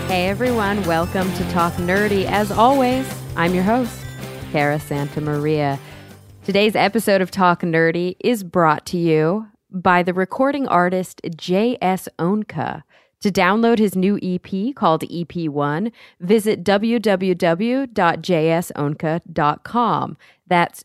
Hey everyone, welcome to Talk Nerdy. As always, I'm your host, Cara Santa Maria. Today's episode of Talk Nerdy is brought to you by the recording artist J.S. Onka. To download his new EP called EP1, visit www.jsonka.com. That's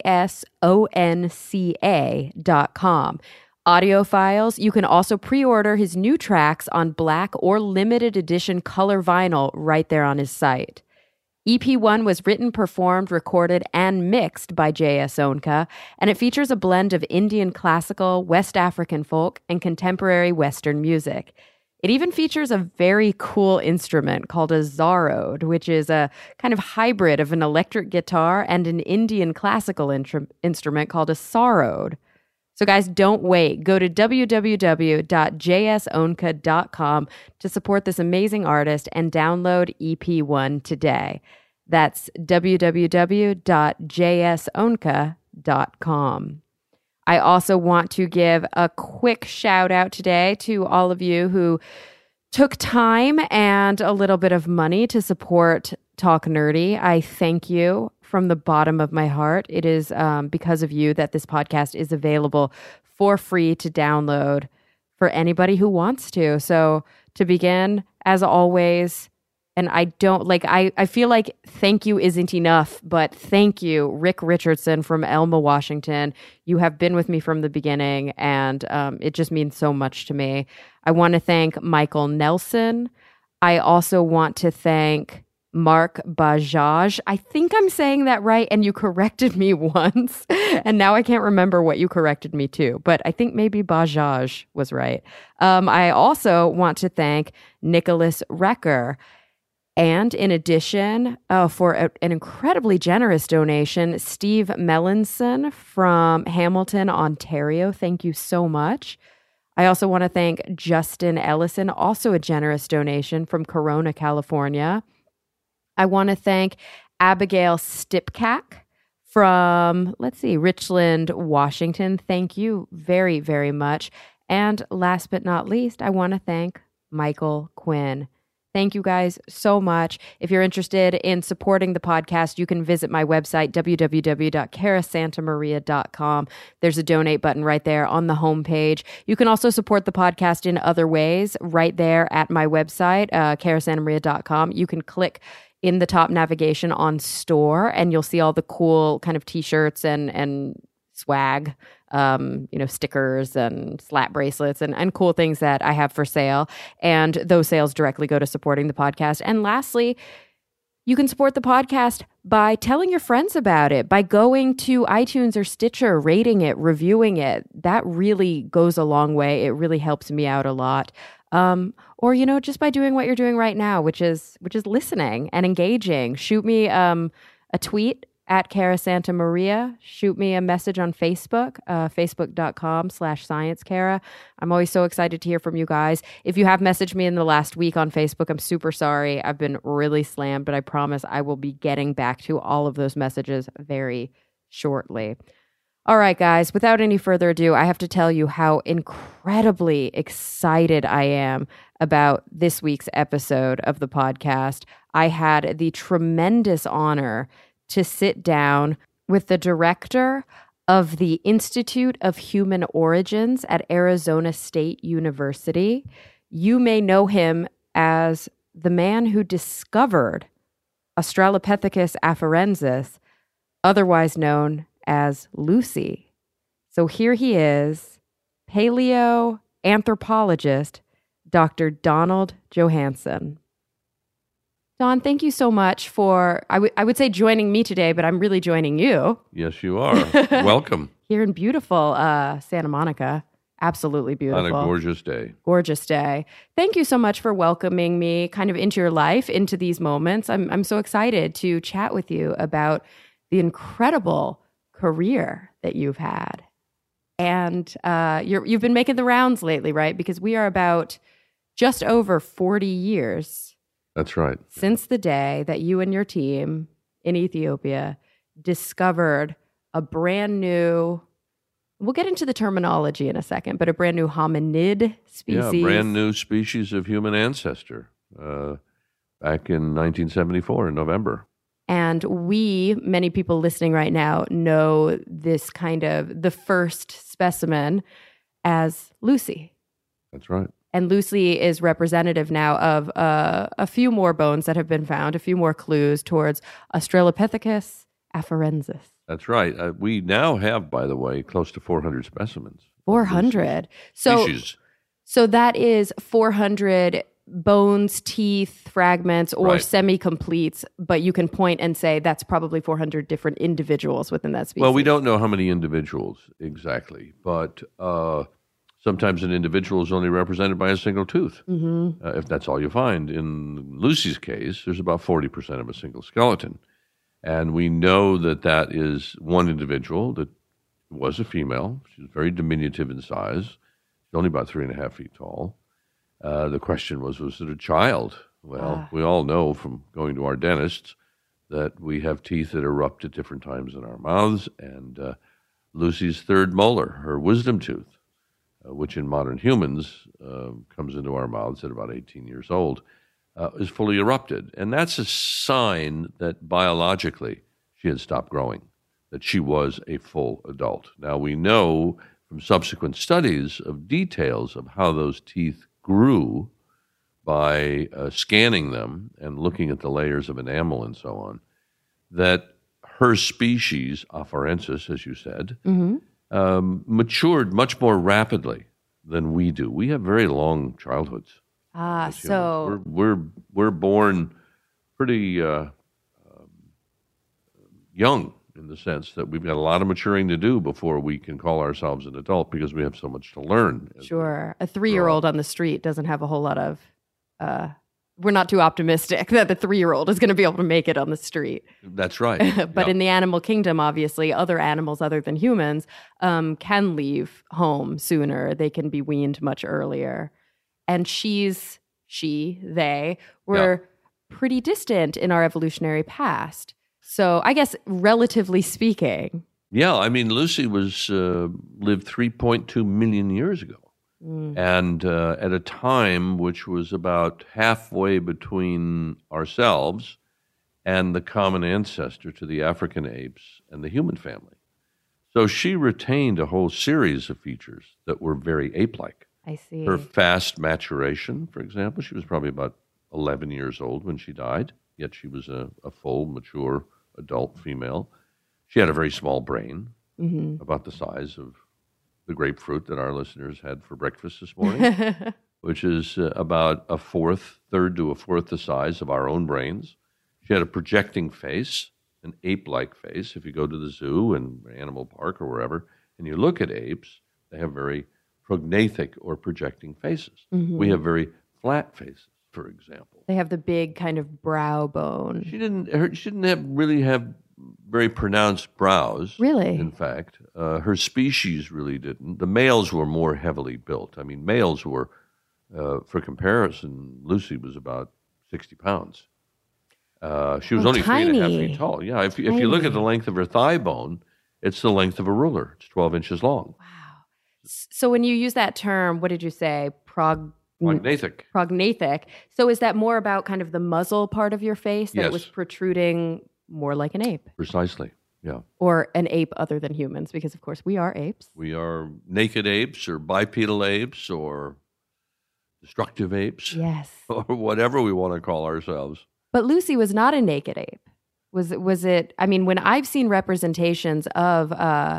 JSONCA.com. Audio files. You can also pre-order his new tracks on black or limited edition color vinyl right there on his site. EP1 was written, performed, recorded, and mixed by J.S. Onka, and it features a blend of Indian classical, West African folk, and contemporary Western music. It even features a very cool instrument called a zarod, which is a kind of hybrid of an electric guitar and an Indian classical instrument called a sarod. So guys, don't wait. Go to www.jsonka.com to support this amazing artist and download EP1 today. That's www.jsonka.com. I also want to give a quick shout out today to all of you who took time and a little bit of money to support Talk Nerdy. I thank you from the bottom of my heart. It is because of you that this podcast is available for free to download for anybody who wants to. So to begin, as always, and I feel like thank you isn't enough, but thank you, Rick Richardson from Elma, Washington. You have been with me from the beginning, and it just means so much to me. I want to thank Michael Nelson. I also want to thank Mark Bajaj. I think I'm saying that right, and you corrected me once, and now I can't remember what you corrected me to, but I think maybe Bajaj was right. I also want to thank Nicholas Recker. And in addition, for an incredibly generous donation, Steve Melanson from Hamilton, Ontario. Thank you so much. I also want to thank Justin Ellison, also a generous donation from Corona, California. I want to thank Abigail Stipkak from, Richland, Washington. Thank you very, very much. And last but not least, I want to thank Michael Quinn. Thank you guys so much. If you're interested in supporting the podcast, you can visit my website, www.carasantamaria.com. There's a donate button right there on the homepage. You can also support the podcast in other ways right there at my website, carasantamaria.com. You can click in the top navigation on store, and you'll see all the cool kind of t-shirts and swag, stickers and slap bracelets and cool things that I have for sale. And those sales directly go to supporting the podcast. And lastly, you can support the podcast by telling your friends about it, by going to iTunes or Stitcher, rating it, reviewing it. That really goes a long way. It really helps me out a lot. Or, just by doing what you're doing right now, which is listening and engaging. Shoot me a tweet at Cara Santa Maria. Shoot me a message on Facebook, facebook.com/ScienceCara. I'm always so excited to hear from you guys. If you have messaged me in the last week on Facebook, I'm super sorry. I've been really slammed, but I promise I will be getting back to all of those messages very shortly. All right, guys, without any further ado, I have to tell you how incredibly excited I am about this week's episode of the podcast. I had the tremendous honor to sit down with the director of the Institute of Human Origins at Arizona State University. You may know him as the man who discovered Australopithecus afarensis, otherwise known as Lucy. So here he is, paleoanthropologist, Dr. Donald Johanson. Don, thank you so much for, I would say joining me today, but I'm really joining you. Yes, you are. Welcome. Here in beautiful Santa Monica. Absolutely beautiful. On a gorgeous day. Gorgeous day. Thank you so much for welcoming me kind of into your life, into these moments. I'm so excited to chat with you about the incredible career that you've had. And you've been making the rounds lately, right? Because we are about just over 40 years. That's right. Since the day that you and your team in Ethiopia discovered a brand new, we'll get into the terminology in a second, but a brand new hominid species. Yeah, brand new species of human ancestor. back in 1974 in November. And many people listening right now, know this kind of the first specimen as Lucy. That's right. And Lucy is representative now of a few more bones that have been found, a few more clues towards Australopithecus afarensis. That's right. We now have, by the way, close to 400 specimens. 400. Species. So that is 400 bones, teeth, fragments, or Right. semi-completes, but you can point and say that's probably 400 different individuals within that species. Well, we don't know how many individuals exactly, but sometimes an individual is only represented by a single tooth, if that's all you find. In Lucy's case, there's about 40% of a single skeleton. And we know that that is one individual that was a female. She was very diminutive in size. She's only about 3.5 feet tall. The question was it a child? Well, we all know from going to our dentists that we have teeth that erupt at different times in our mouths. And Lucy's third molar, her wisdom tooth, which in modern humans comes into our mouths at about 18 years old, is fully erupted. And that's a sign that biologically she had stopped growing, that she was a full adult. Now, we know from subsequent studies of details of how those teeth grew by scanning them and looking at the layers of enamel and so on, that her species, afarensis, as you said, matured much more rapidly than we do. We have very long childhoods. as humans. So we're born pretty young in the sense that we've got a lot of maturing to do before we can call ourselves an adult because we have so much to learn. sure, a 3-year-old on the street doesn't have a whole lot of. We're not too optimistic that the 3-year-old is going to be able to make it on the street. That's right. But in the animal kingdom, obviously, other animals other than humans can leave home sooner. They can be weaned much earlier. And they were pretty distant in our evolutionary past. So I guess, relatively speaking. Yeah, I mean, Lucy lived 3.2 million years ago. And at a time which was about halfway between ourselves and the common ancestor to the African apes and the human family. So she retained a whole series of features that were very ape-like. I see. Her fast maturation, for example, she was probably about 11 years old when she died, yet she was a full, mature, adult female. She had a very small brain, about the size of the grapefruit that our listeners had for breakfast this morning, which is about third to a fourth the size of our own brains. She had a projecting face, an ape-like face. If you go to the zoo and animal park or wherever, and you look at apes, they have very prognathic or projecting faces. We have very flat faces, for example. They have the big kind of brow bone. She didn't really have very pronounced brows. Really? In fact, her species really didn't. The males were more heavily built. I mean, males were, for comparison, Lucy was about 60 pounds. She was only tiny. 3.5 feet tall. Yeah, if you look at the length of her thigh bone, it's the length of a ruler. It's 12 inches long. Wow. So when you use that term, what did you say? Prognathic. Prognathic. So is that more about kind of the muzzle part of your face that Yes. was protruding more like an ape? Precisely, yeah. Or an ape other than humans, because of course we are apes. We are naked apes or bipedal apes or destructive apes Yes. or whatever we want to call ourselves. But Lucy was not a naked ape. Was it? I mean, when I've seen representations of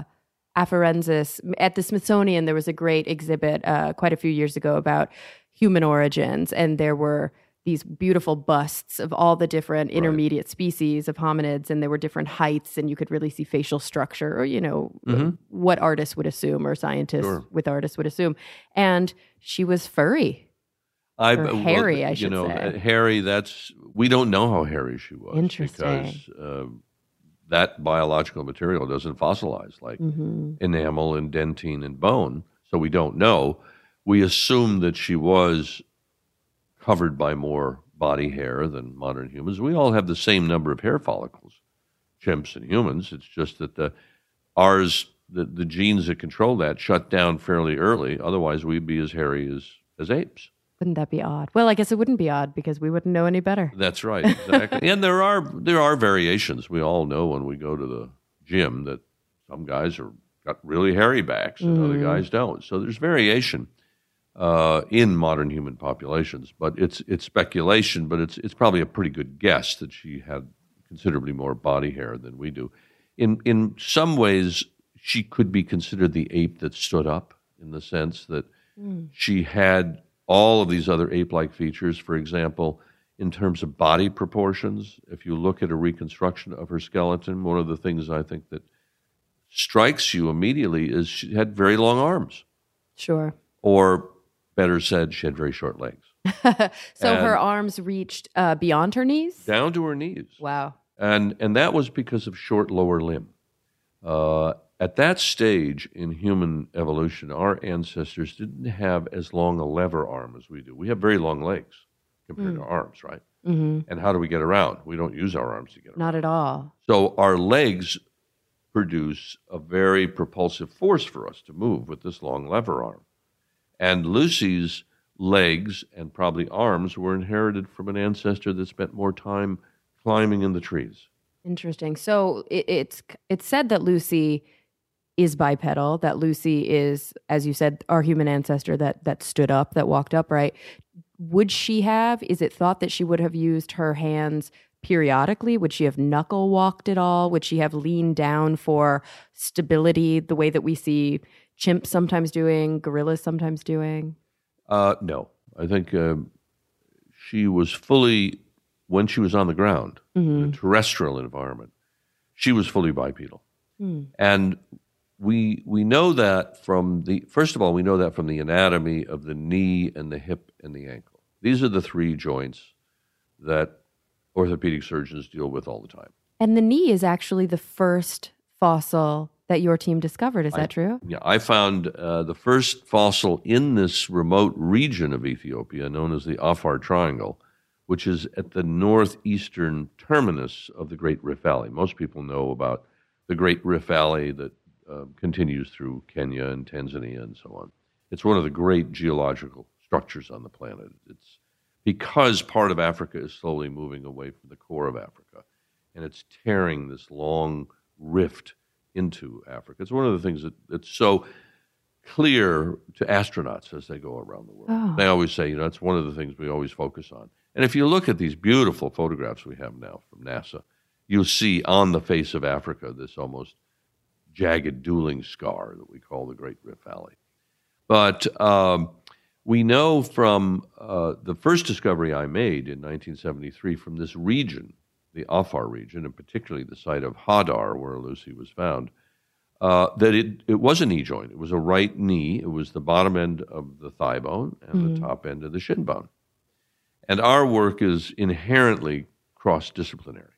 afarensis at the Smithsonian, there was a great exhibit quite a few years ago about human origins, and there were these beautiful busts of all the different intermediate species of hominids, and there were different heights, and you could really see facial structure, or what artists would assume, or scientists with artists would assume. And she was furry. Hairy, I should say. Hairy, we don't know how hairy she was. Interesting. Because that biological material doesn't fossilize like enamel and dentine and bone, so we don't know. We assume that she was covered by more body hair than modern humans. We all have the same number of hair follicles, chimps and humans. It's just that the genes that control that shut down fairly early. Otherwise, we'd be as hairy as apes. Wouldn't that be odd? Well, I guess it wouldn't be odd because we wouldn't know any better. That's right, exactly. And there are variations. We all know when we go to the gym that some guys got really hairy backs and other guys don't. So there's variation in modern human populations, but it's speculation. But it's probably a pretty good guess that she had considerably more body hair than we do. In some ways, she could be considered the ape that stood up, in the sense that she had all of these other ape-like features. For example, in terms of body proportions, if you look at a reconstruction of her skeleton, one of the things I think that strikes you immediately is she had very long arms. Sure. Or better said, she had very short legs. So her arms reached beyond her knees? Down to her knees. Wow. And that was because of short lower limb. At that stage in human evolution, our ancestors didn't have as long a lever arm as we do. We have very long legs compared to arms, right? Mm-hmm. And how do we get around? We don't use our arms to get around. Not at all. So our legs produce a very propulsive force for us to move with this long lever arm. And Lucy's legs and probably arms were inherited from an ancestor that spent more time climbing in the trees. Interesting. So it's said that Lucy is bipedal, that Lucy is, as you said, our human ancestor that stood up, that walked upright. Would she have, is it thought that she would have used her hands periodically? Would she have knuckle walked at all? Would she have leaned down for stability the way that we see chimps sometimes doing, gorillas sometimes doing? No. I think she was fully, when she was on the ground, in a terrestrial environment, she was fully bipedal. And we know that from first of all, we know that from the anatomy of the knee and the hip and the ankle. These are the three joints that orthopedic surgeons deal with all the time. And the knee is actually the first fossil that your team discovered. Is that true? Yeah, I found the first fossil in this remote region of Ethiopia known as the Afar Triangle, which is at the northeastern terminus of the Great Rift Valley. Most people know about the Great Rift Valley that continues through Kenya and Tanzania and so on. It's one of the great geological structures on the planet. It's because part of Africa is slowly moving away from the core of Africa, and it's tearing this long rift into Africa. It's one of the things that's so clear to astronauts as they go around the world. Oh. They always say, it's one of the things we always focus on. And if you look at these beautiful photographs we have now from NASA, you'll see on the face of Africa this almost jagged dueling scar that we call the Great Rift Valley. But we know from the first discovery I made in 1973 from this region, the Afar region, and particularly the site of Hadar, where Lucy was found, that it was a knee joint. It was a right knee. It was the bottom end of the thigh bone and the top end of the shin bone. And our work is inherently cross-disciplinary.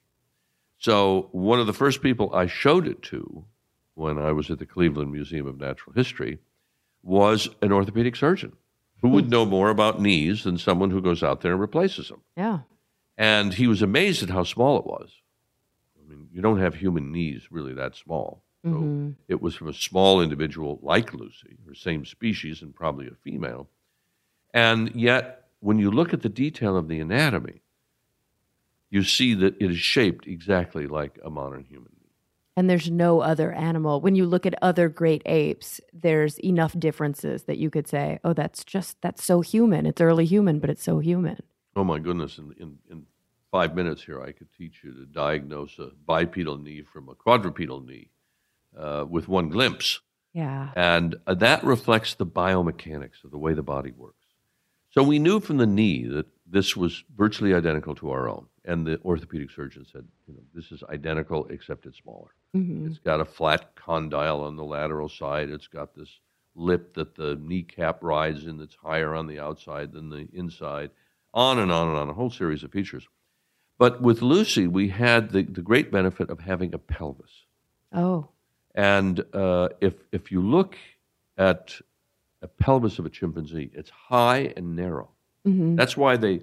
So one of the first people I showed it to when I was at the Cleveland Museum of Natural History was an orthopedic surgeon who would know more about knees than someone who goes out there and replaces them. Yeah. And he was amazed at how small it was. I mean, you don't have human knees really that small. So it was from a small individual like Lucy, her same species and probably a female. And yet, when you look at the detail of the anatomy, you see that it is shaped exactly like a modern human knee. And there's no other animal. When you look at other great apes, there's enough differences that you could say, oh, that's so human. It's early human, but it's so human. Oh, my goodness. In 5 minutes here, I could teach you to diagnose a bipedal knee from a quadrupedal knee with one glimpse. Yeah. And that reflects the biomechanics of the way the body works. So we knew from the knee that this was virtually identical to our own. And the orthopedic surgeon said, this is identical except it's smaller. It's got a flat condyle on the lateral side. It's got this lip that the kneecap rides in that's higher on the outside than the inside. On and on and on, a whole series of features. But with Lucy, we had the great benefit of having a pelvis. Oh. And if you look at a pelvis of a chimpanzee, it's high and narrow. That's why they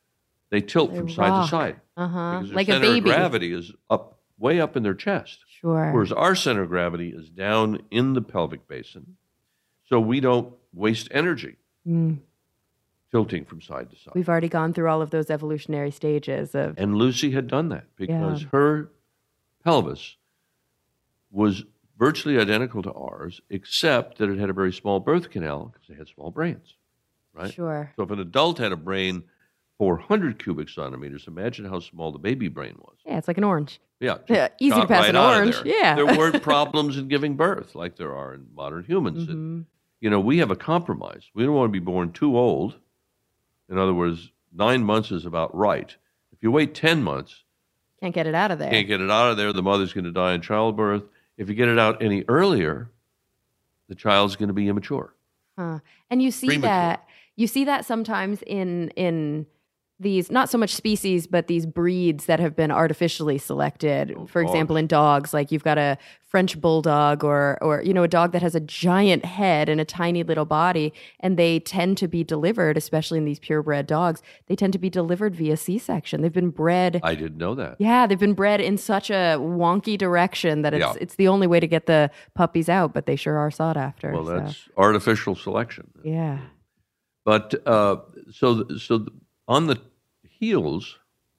tilt from side to side. Because their like center a baby. of gravity is way up in their chest. Sure. Whereas our center of gravity is down in the pelvic basin. So we don't waste energy to tilting from side to side. We've already gone through all of those evolutionary stages of. And Lucy had done that because her pelvis was virtually identical to ours, except that it had a very small birth canal because they had small brains, right? Sure. So if an adult had a brain 400 cubic centimeters, imagine how small the baby brain was. Yeah, it's like an orange. Yeah, easy to pass an orange. Yeah. There weren't problems in giving birth like there are in modern humans. And, we have a compromise. We don't want to be born too old. In other words, 9 months is about right. If you wait 10 months, can't get it out of there. The mother's going to die in childbirth. If you get it out any earlier, the child's going to be immature. Huh. And you see that sometimes in these, not so much species, but these breeds that have been artificially selected. For example, in dogs, like you've got a French bulldog or a dog that has a giant head and a tiny little body, and they tend to be delivered, especially in these purebred dogs, they tend to be delivered via C-section. They've been bred. I didn't know that. Yeah, they've been bred in such a wonky direction that it's the only way to get the puppies out, but they sure are sought after. Well, that's artificial selection. Yeah. But so on the heels,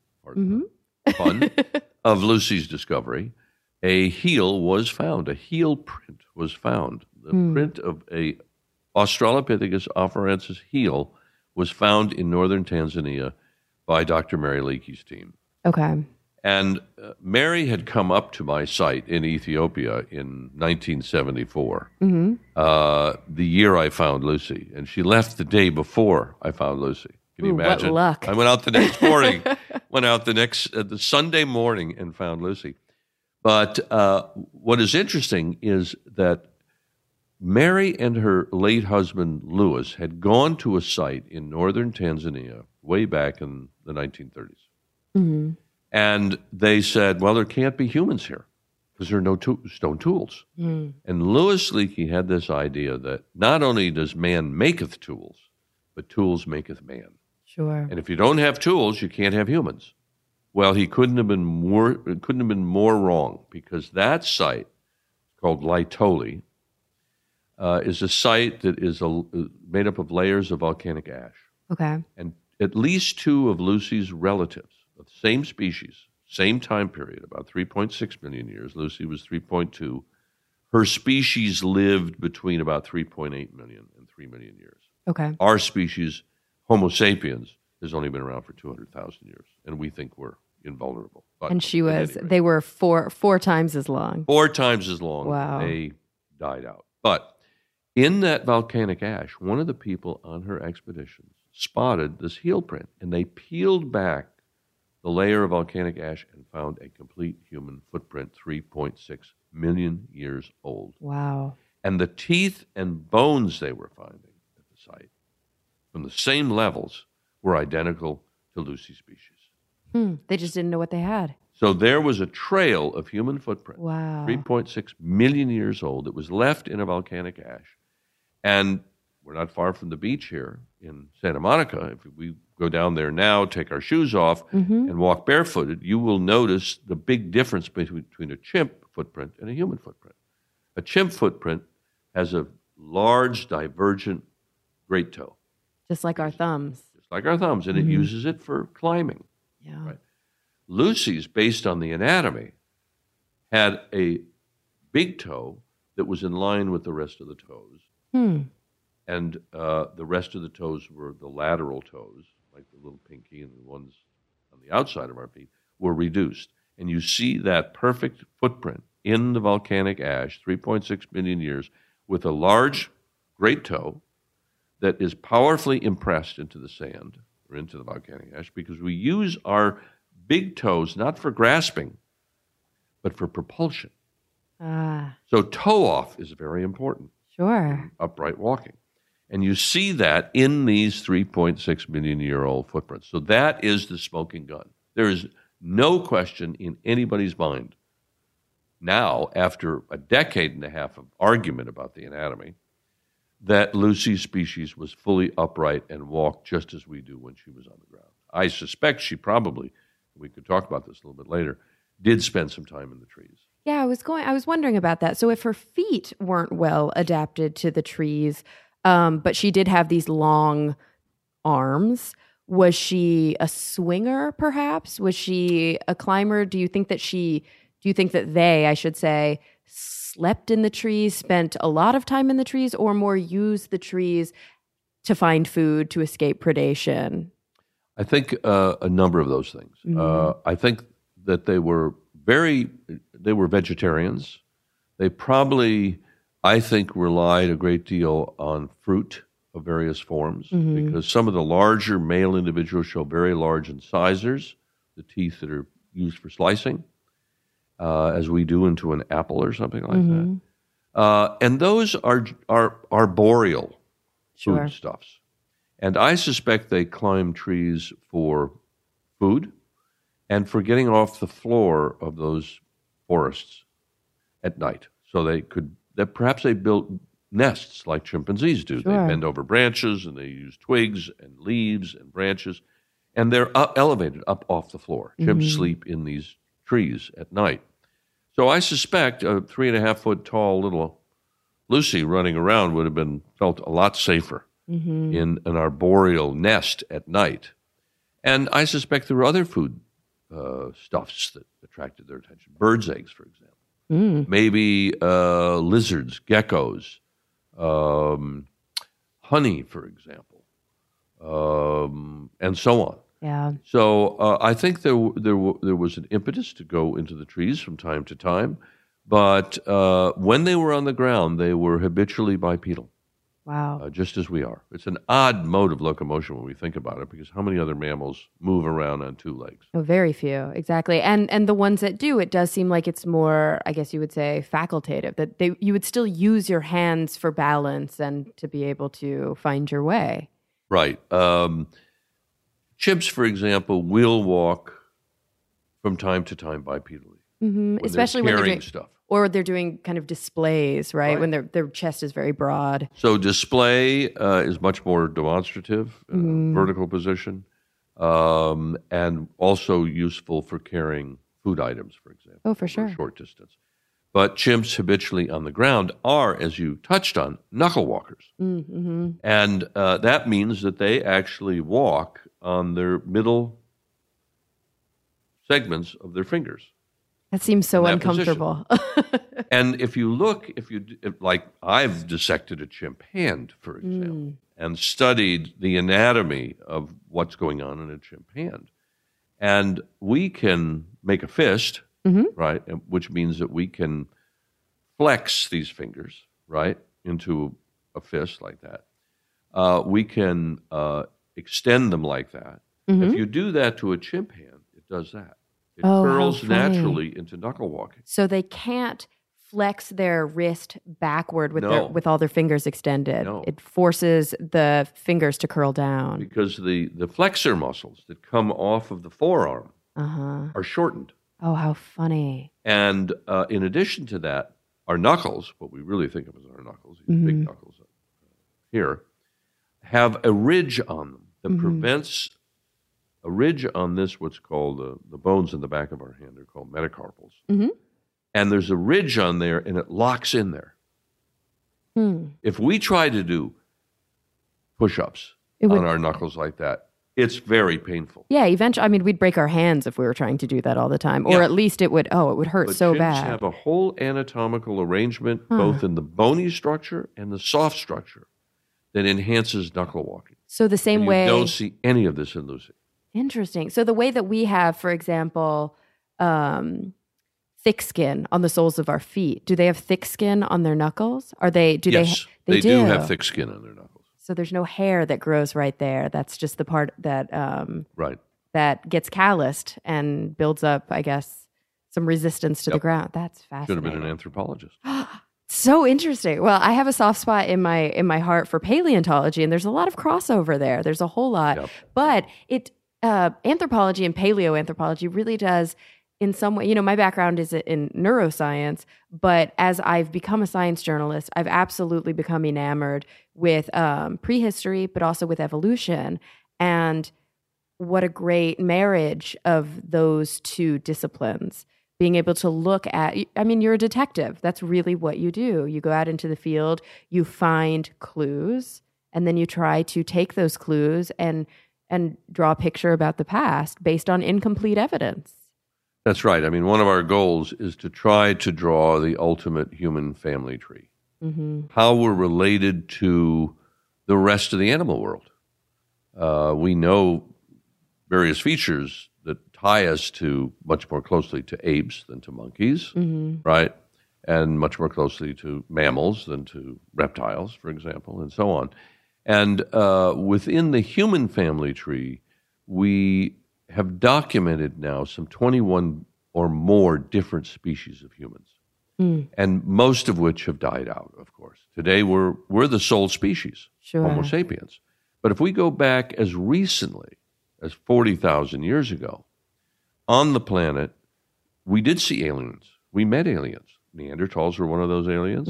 fun, of Lucy's discovery, a heel was found. A heel print was found. The print of a Australopithecus afarensis heel was found in northern Tanzania by Dr. Mary Leakey's team. Okay. And Mary had come up to my site in Ethiopia in 1974, the year I found Lucy. And she left the day before I found Lucy. Can you imagine? What luck. I went out the next morning, the Sunday morning and found Lucy. But what is interesting is that Mary and her late husband, Lewis, had gone to a site in northern Tanzania way back in the 1930s. And they said, well, there can't be humans here because there are no stone tools. And Louis Leakey had this idea that not only does man maketh tools, but tools maketh man. Sure. And if you don't have tools, you can't have humans. Well, he couldn't have been more wrong, because that site, called Laetoli, is a site that is made up of layers of volcanic ash. Okay. And at least two of Lucy's relatives of the same species, same time period, about 3.6 million years. Lucy was 3.2. Her species lived between about 3.8 million and 3 million years. Okay. Our species, Homo sapiens, has only been around for 200,000 years, and we think we're invulnerable. But and they were four times as long. 4 times as long. Wow. They died out. But in that volcanic ash, one of the people on her expeditions spotted this heel print, and they peeled back the layer of volcanic ash and found a complete human footprint, 3.6 million years old. Wow. And the teeth and bones they were finding at the site from the same levels were identical to Lucy's species. They just didn't know what they had. So there was a trail of human footprint, wow, 3.6 million years old, that was left in a volcanic ash. And we're not far from the beach here in Santa Monica. If we go down there now, take our shoes off, and walk barefooted, you will notice the big difference between a chimp footprint and a human footprint. A chimp footprint has a large divergent great toe. Just like our thumbs. Just like our thumbs, and it uses it for climbing. Yeah. Right. Lucy's, based on the anatomy, had a big toe that was in line with the rest of the toes. And the rest of the toes were the lateral toes, like the little pinky and the ones on the outside of our feet, were reduced. And you see that perfect footprint in the volcanic ash, 3.6 million years, with a large great toe that is powerfully impressed into the sand or into the volcanic ash, because we use our big toes not for grasping, but for propulsion. So toe off is very important. Sure. Upright walking. And you see that in these 3.6 million year old footprints. So that is the smoking gun. There is no question in anybody's mind now, after a decade and a half of argument about the anatomy, that Lucy's species was fully upright and walked just as we do when she was on the ground. I suspect she probably, we could talk about this a little bit later, did spend some time in the trees. Yeah, I was wondering about that. So if her feet weren't well adapted to the trees, but she did have these long arms. Was she a swinger, perhaps? Was she a climber? Do you think that they, I should say, slept in the trees, spent a lot of time in the trees, or more used the trees to find food, to escape predation? I think a number of those things. I think that they were vegetarians. They probably, I think, relied a great deal on fruit of various forms, because some of the larger male individuals show very large incisors, the teeth that are used for slicing, as we do into an apple or something like that. And those are arboreal foodstuffs. And I suspect they climb trees for food and for getting off the floor of those forests at night. So perhaps they built nests like chimpanzees do. They bend over branches and they use twigs and leaves and branches, and they're elevated up off the floor. Chimps sleep in these trees at night. So I suspect a 3.5-foot tall little Lucy running around would have felt a lot safer in an arboreal nest at night. And I suspect there were other food stuffs that attracted their attention. Birds' eggs, for example. Maybe lizards, geckos, honey, for example, and so on. Yeah. So I think there was an impetus to go into the trees from time to time, but when they were on the ground, they were habitually bipedal. Wow. Just as we are. It's an odd mode of locomotion when we think about it, because how many other mammals move around on two legs? Oh, very few, exactly. And the ones that do, it does seem like it's more, I guess you would say, facultative, that you would still use your hands for balance and to be able to find your way. Right. Chimps, for example, will walk from time to time bipedally. Especially when they're doing stuff. Or they're doing kind of displays, right? When their chest is very broad. So display is much more demonstrative in a vertical position, and also useful for carrying food items, for example. Oh, for sure. A short distance. But chimps habitually on the ground are, as you touched on, knuckle walkers. And that means that they actually walk on their middle segments of their fingers. That seems so uncomfortable. And if you look, like I've dissected a chimp hand, for example, and studied the anatomy of what's going on in a chimp hand. And we can make a fist, right, which means that we can flex these fingers, right, into a fist like that. We can extend them like that. If you do that to a chimp hand, it does that. It curls naturally into knuckle walking. So they can't flex their wrist backward with all their fingers extended. No. It forces the fingers to curl down. Because the flexor muscles that come off of the forearm are shortened. Oh, how funny. And in addition to that, our knuckles, what we really think of as our knuckles, these big knuckles here, have a ridge on them that prevents a ridge on this, what's called the bones in the back of our hand, are called metacarpals. And there's a ridge on there, and it locks in there. If we try to do push-ups on our knuckles like that, it's very painful. Yeah, eventually, I mean, we'd break our hands if we were trying to do that all the time. Or at least it would hurt but so chimps bad. Have a whole anatomical arrangement, both in the bony structure and the soft structure, that enhances knuckle walking. So the same way... You don't see any of this in Lucy. Interesting. So the way that we have, for example, thick skin on the soles of our feet, do they have thick skin on their knuckles? Yes, they do have thick skin on their knuckles. So there's no hair that grows right there. That's just the part that that gets calloused and builds up, I guess, some resistance to the ground. That's fascinating. Should have been an anthropologist. So interesting. Well, I have a soft spot in my heart for paleontology, and there's a lot of crossover there. There's a whole lot, but anthropology and paleoanthropology really does, in some way, my background is in neuroscience, but as I've become a science journalist, I've absolutely become enamored with prehistory, but also with evolution. And what a great marriage of those two disciplines. Being able to look at, you're a detective. That's really what you do. You go out into the field, you find clues, and then you try to take those clues and draw a picture about the past based on incomplete evidence. That's right. I mean, one of our goals is to try to draw the ultimate human family tree. How we're related to the rest of the animal world. We know various features that tie us to much more closely to apes than to monkeys, right? And much more closely to mammals than to reptiles, for example, and so on. And within the human family tree, we have documented now some 21 or more different species of humans, and most of which have died out, of course. Today, we're the sole species, Homo sapiens. But if we go back as recently as 40,000 years ago, on the planet, we did see aliens. We met aliens. Neanderthals were one of those aliens.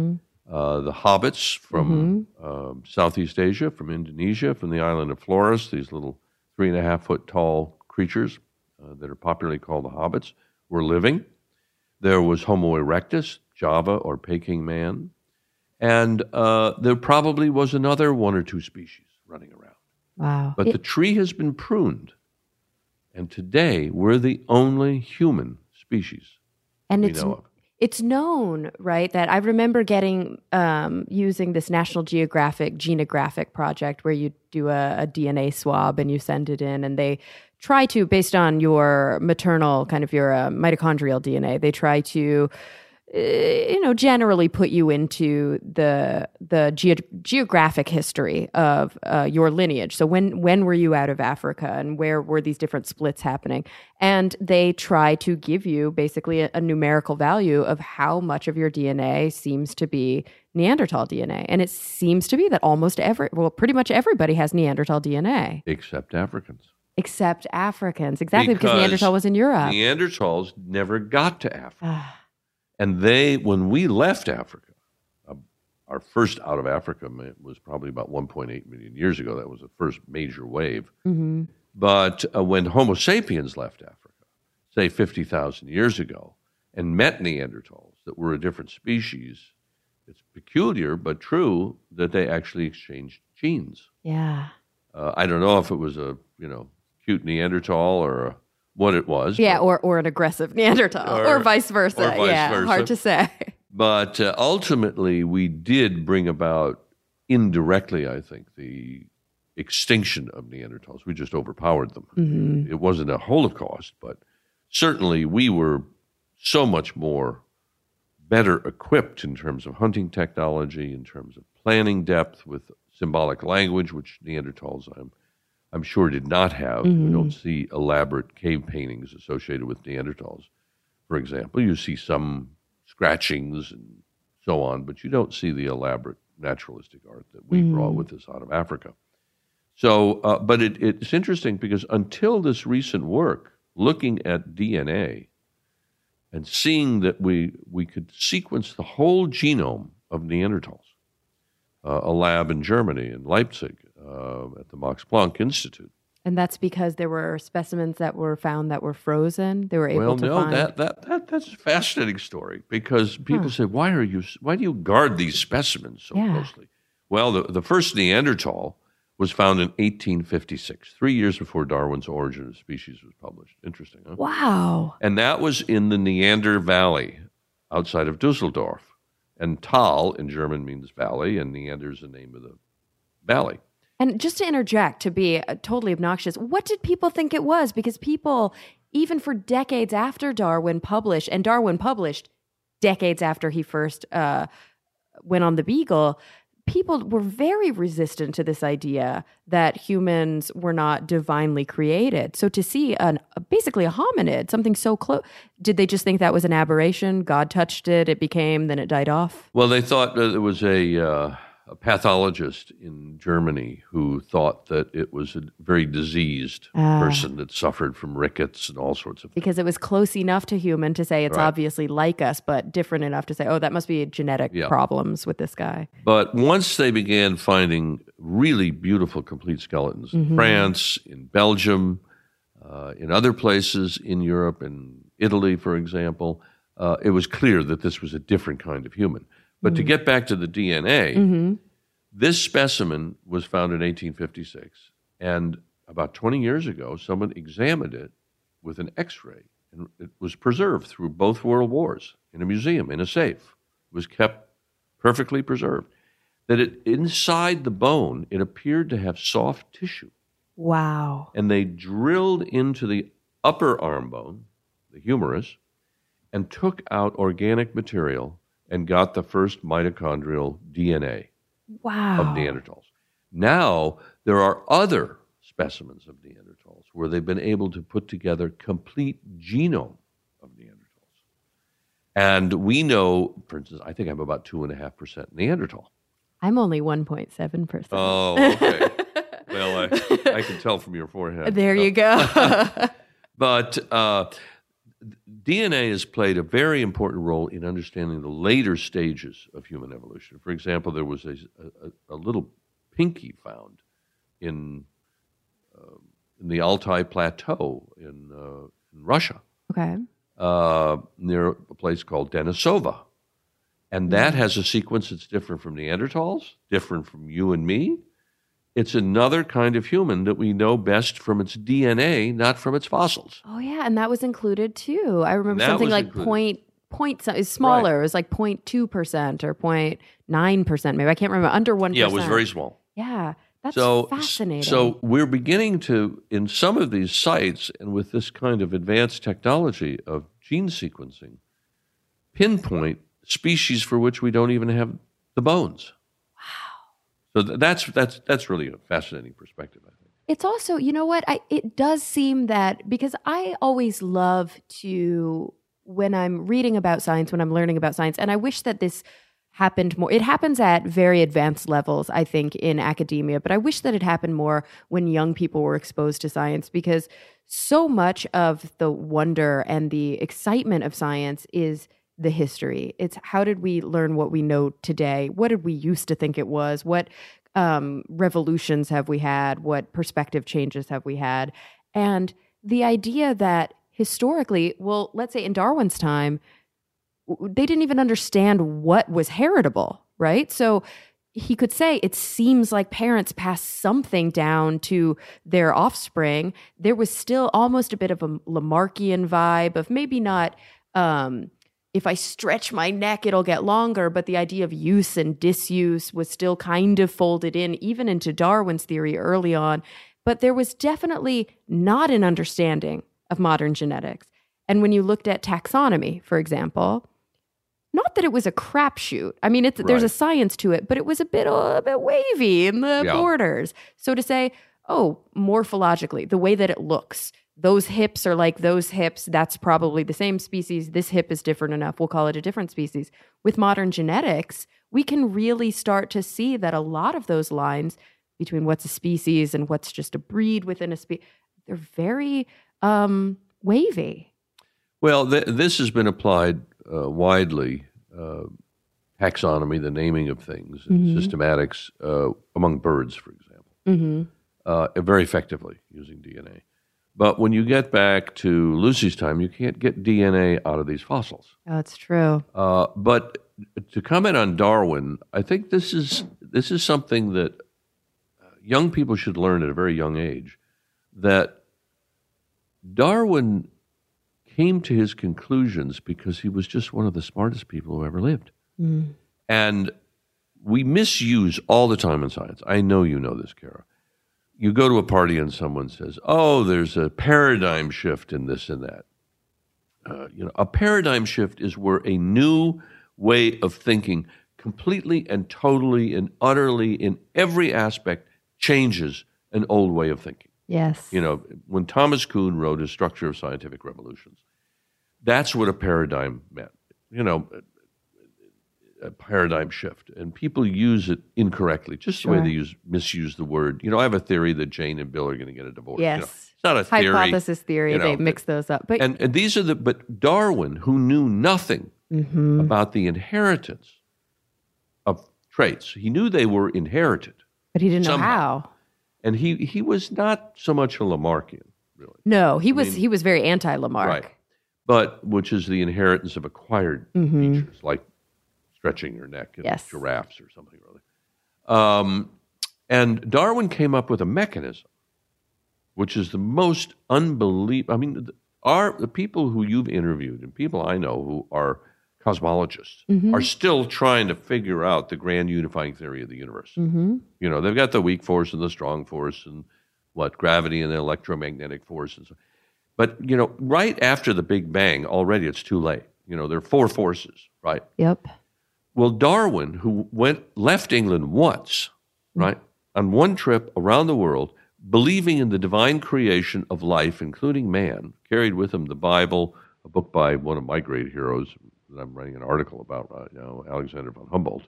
The hobbits from Southeast Asia, from Indonesia, from the island of Flores, these little 3.5-foot tall creatures that are popularly called the hobbits, were living. There was Homo erectus, Java or Peking man. And there probably was another one or two species running around. Wow. But the tree has been pruned. And today, we're the only human species and we know of. It's known, right, that I remember getting, using this National Geographic Genographic project where you do a DNA swab and you send it in, and they try to, based on your maternal, kind of your mitochondrial DNA, they try to, generally put you into the geographic history of your lineage. So when were you out of Africa, and where were these different splits happening? And they try to give you basically a numerical value of how much of your DNA seems to be Neanderthal DNA. And it seems to be that pretty much everybody has Neanderthal DNA. Except Africans. Except Africans. Exactly, because Neanderthal was in Europe. Neanderthals never got to Africa. And when we left Africa, our first out of Africa was probably about 1.8 million years ago. That was the first major wave. But when Homo sapiens left Africa, say 50,000 years ago, and met Neanderthals that were a different species, it's peculiar but true that they actually exchanged genes. Yeah. I don't know if it was a cute Neanderthal or what it was. Yeah, or an aggressive Neanderthal, or vice versa. Hard to say. But ultimately, we did bring about, indirectly, I think, the extinction of Neanderthals. We just overpowered them. It wasn't a holocaust, but certainly we were so much more better equipped in terms of hunting technology, in terms of planning depth with symbolic language, which Neanderthals, I'm sure, did not have. You don't see elaborate cave paintings associated with Neanderthals, for example. You see some scratchings and so on, but you don't see the elaborate naturalistic art that we brought with us out of Africa. So, but it's interesting because until this recent work, looking at DNA and seeing that we could sequence the whole genome of Neanderthals, a lab in Germany, in Leipzig, at the Max Planck Institute. And that's because there were specimens that were found that were frozen. They were able to find. That's a fascinating story because people say, why do you guard these specimens so closely? Well, the first Neanderthal was found in 1856, 3 years before Darwin's Origin of Species was published. Interesting, huh? Wow. And that was in the Neander Valley outside of Dusseldorf. And Tal in German means valley, and Neander is the name of the valley. And just to interject, to be totally obnoxious, what did people think it was? Because people, even for decades after Darwin published, and Darwin published decades after he first went on the Beagle, people were very resistant to this idea that humans were not divinely created. So to see basically a hominid, something so close, did they just think that was an aberration? God touched it, it became, then it died off? Well, they thought that there was a pathologist in Germany who thought that it was a very diseased person that suffered from rickets and all sorts of things. Because it was close enough to human to say it's obviously like us, but different enough to say, that must be genetic problems with this guy. But once they began finding really beautiful complete skeletons in France, in Belgium, in other places in Europe, in Italy, for example, it was clear that this was a different kind of human. But to get back to the DNA, This specimen was found in 1856, and about 20 years ago, someone examined it with an X-ray, and it was preserved through both world wars in a museum, in a safe. It was kept perfectly preserved. Inside the bone, it appeared to have soft tissue. Wow. And they drilled into the upper arm bone, the humerus, and took out organic material and got the first mitochondrial DNA Wow. of Neanderthals. Now, there are other specimens of Neanderthals where they've been able to put together complete genome of Neanderthals. And we know, for instance, I think I'm about 2.5% Neanderthal. I'm only 1.7%. Oh, okay. Well, I can tell from your forehead. There you go. But DNA has played a very important role in understanding the later stages of human evolution. For example, there was a little pinky found in the Altai Plateau in Russia, Okay. near a place called Denisova. And that has a sequence that's different from Neanderthals, different from you and me. It's another kind of human that we know best from its DNA, not from its fossils. Oh, yeah. And that was included too. I remember That something was like included. is smaller. It was like 0.2% or 0.9%. Maybe I can't remember. Under 1%. Yeah, it was very small. Yeah. That's So fascinating. So we're beginning to, in some of these sites, and with this kind of advanced technology of gene sequencing, pinpoint species for which we don't even have the bones. Wow. So that's really a fascinating perspective, I think. It's also, you know what? It does seem that, because I always love to, when I'm reading about science, when I'm learning about science, and I wish that this happened more. It happens at very advanced levels, I think, in academia, but I wish that it happened more when young people were exposed to science, because so much of the wonder and the excitement of science is the history. It's how did we learn what we know today? What did we used to think it was? What revolutions have we had? What perspective changes have we had? And the idea that historically, well, let's say in Darwin's time, they didn't even understand what was heritable, right? So he could say it seems like parents passed something down to their offspring. There was still almost a bit of a Lamarckian vibe of maybe not, if I stretch my neck, it'll get longer, but the idea of use and disuse was still kind of folded in, even into Darwin's theory early on. But there was definitely not an understanding of modern genetics. And when you looked at taxonomy, for example, not that it was a crapshoot. I mean, there's a science to it, but it was a bit wavy in the borders. So to say, oh, morphologically, the way that it looks, those hips are like those hips, that's probably the same species. This hip is different enough. We'll call it a different species. With modern genetics, we can really start to see that a lot of those lines between what's a species and what's just a breed within a species, they're very wavy. Well, this has been applied widely, taxonomy, the naming of things, and systematics among birds, for example, very effectively using DNA. But when you get back to Lucy's time, you can't get DNA out of these fossils. Oh, that's true. But to comment on Darwin, I think this is something that young people should learn at a very young age, that Darwin came to his conclusions because he was just one of the smartest people who ever lived. And we misuse all the time in science. I know you know this, Kara. You go to a party and someone says, oh, there's a paradigm shift in this and that. A paradigm shift is where a new way of thinking completely and totally and utterly in every aspect changes an old way of thinking. Yes. When Thomas Kuhn wrote his Structure of Scientific Revolutions, that's what a paradigm meant. A paradigm shift, and people use it incorrectly, just the way they misuse the word. I have a theory that Jane and Bill are going to get a divorce. Yes, it's not a theory. Hypothesis theory. They mix those up, but and these are but Darwin, who knew nothing about the inheritance of traits, he knew they were inherited, but he didn't know somehow. how. And he was not so much a Lamarckian, really. No, he was very anti-Lamarck, right? But which is the inheritance of acquired features, like stretching your neck in giraffes or something or And Darwin came up with a mechanism, which is the most unbelievable. I mean, the people who you've interviewed and people I know who are cosmologists are still trying to figure out the grand unifying theory of the universe. You know, they've got the weak force and the strong force and gravity and the electromagnetic force and so. But, you know, right after the Big Bang, already it's too late. You know, there are 4 forces, right? Yep. Well, Darwin, who left England once, right, on one trip around the world, believing in the divine creation of life, including man, carried with him the Bible, a book by one of my great heroes that I'm writing an article about right now, Alexander von Humboldt.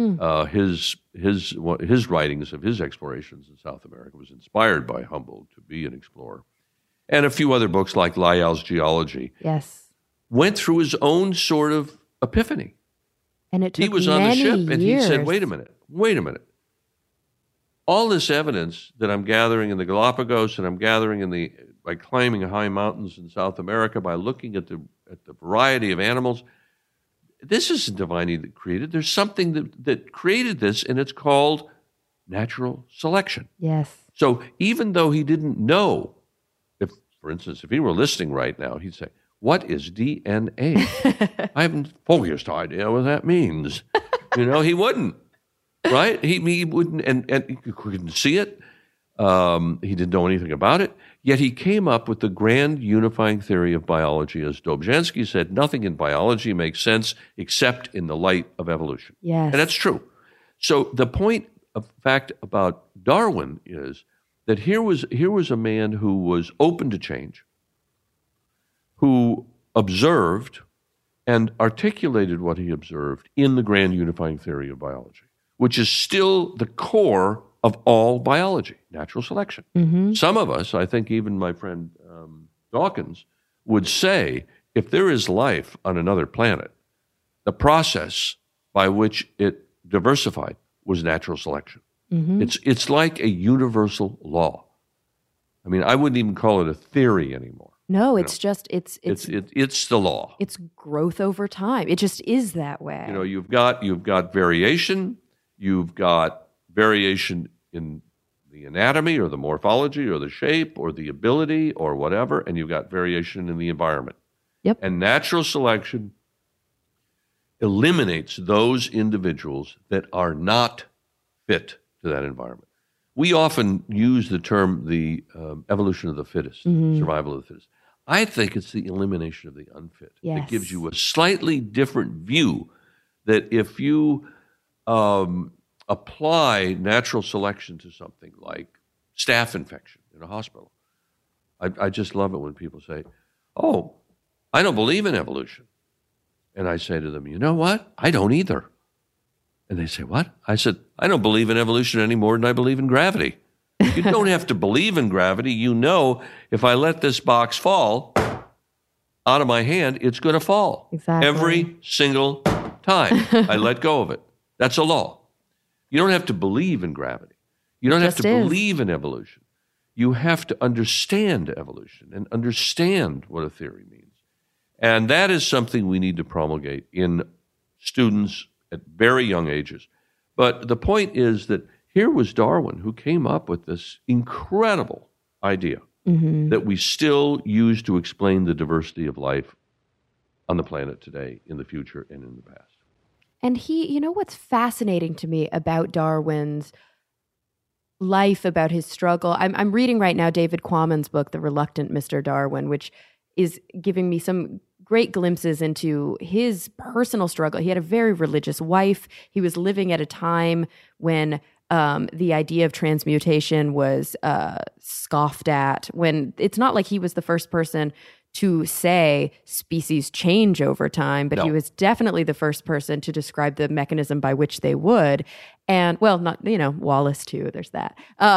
His writings of his explorations in South America was inspired by Humboldt to be an explorer. And a few other books like Lyell's Geology. Yes. Went through his own sort of epiphany. And it took he was on the ship and years. he said, wait a minute. All this evidence that I'm gathering in the Galapagos and I'm gathering by climbing high mountains in South America, by looking at the variety of animals, this isn't divinely created. There's something that created this, and it's called natural selection. Yes. So even though he didn't know, for instance, if he were listening right now, he'd say, what is DNA? I haven't the foggiest idea what that means. You know, he wouldn't, right? He wouldn't, and he couldn't see it. He didn't know anything about it. Yet he came up with the grand unifying theory of biology. As Dobzhansky said, nothing in biology makes sense except in the light of evolution. Yes. And that's true. So the point of fact about Darwin is that here was a man who was open to change, who observed and articulated what he observed in the grand unifying theory of biology, which is still the core of all biology, natural selection. Some of us, I think even my friend Dawkins, would say if there is life on another planet, the process by which it diversified was natural selection. It's like a universal law. I mean, I wouldn't even call it a theory anymore. No, it's just it's the law. It's growth over time. It just is that way. You know, you've got variation. You've got variation in the anatomy or the morphology or the shape or the ability or whatever, and you've got variation in the environment. Yep. And natural selection eliminates those individuals that are not fit to that environment. We often use the term the evolution of the fittest, survival of the fittest. I think it's the elimination of the unfit. Yes. It gives you a slightly different view that if you apply natural selection to something like staph infection in a hospital, I just love it when people say, oh, I don't believe in evolution. And I say to them, you know what? I don't either. And they say, what? I said, I don't believe in evolution any more than I believe in gravity. You don't have to believe in gravity. You know, if I let this box fall out of my hand, it's going to fall. Exactly. Every single time I let go of it. That's a law. You don't have to believe in gravity. You don't have to believe in evolution. You have to understand evolution and understand what a theory means. And that is something we need to promulgate in students at very young ages. But the point is that here was Darwin who came up with this incredible idea that we still use to explain the diversity of life on the planet today, in the future, and in the past. And you know what's fascinating to me about Darwin's life, about his struggle? I'm reading right now David Quammen's book, The Reluctant Mr. Darwin, which is giving me some great glimpses into his personal struggle. He had a very religious wife. He was living at a time when the idea of transmutation was scoffed at, when it's not like he was the first person to say species change over time, but he was definitely the first person to describe the mechanism by which they would. And not, Wallace too, there's that.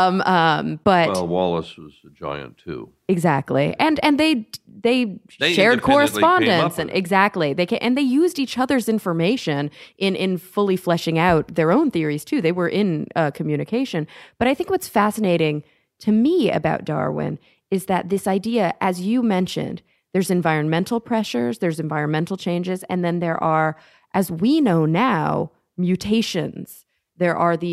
But Wallace was a giant too. Exactly. And they shared correspondence, and exactly. They used each other's information in fully fleshing out their own theories too. They were in communication. But I think what's fascinating to me about Darwin is that this idea, as you mentioned, there's environmental pressures, there's environmental changes, and then there are, as we know now, mutations. There are these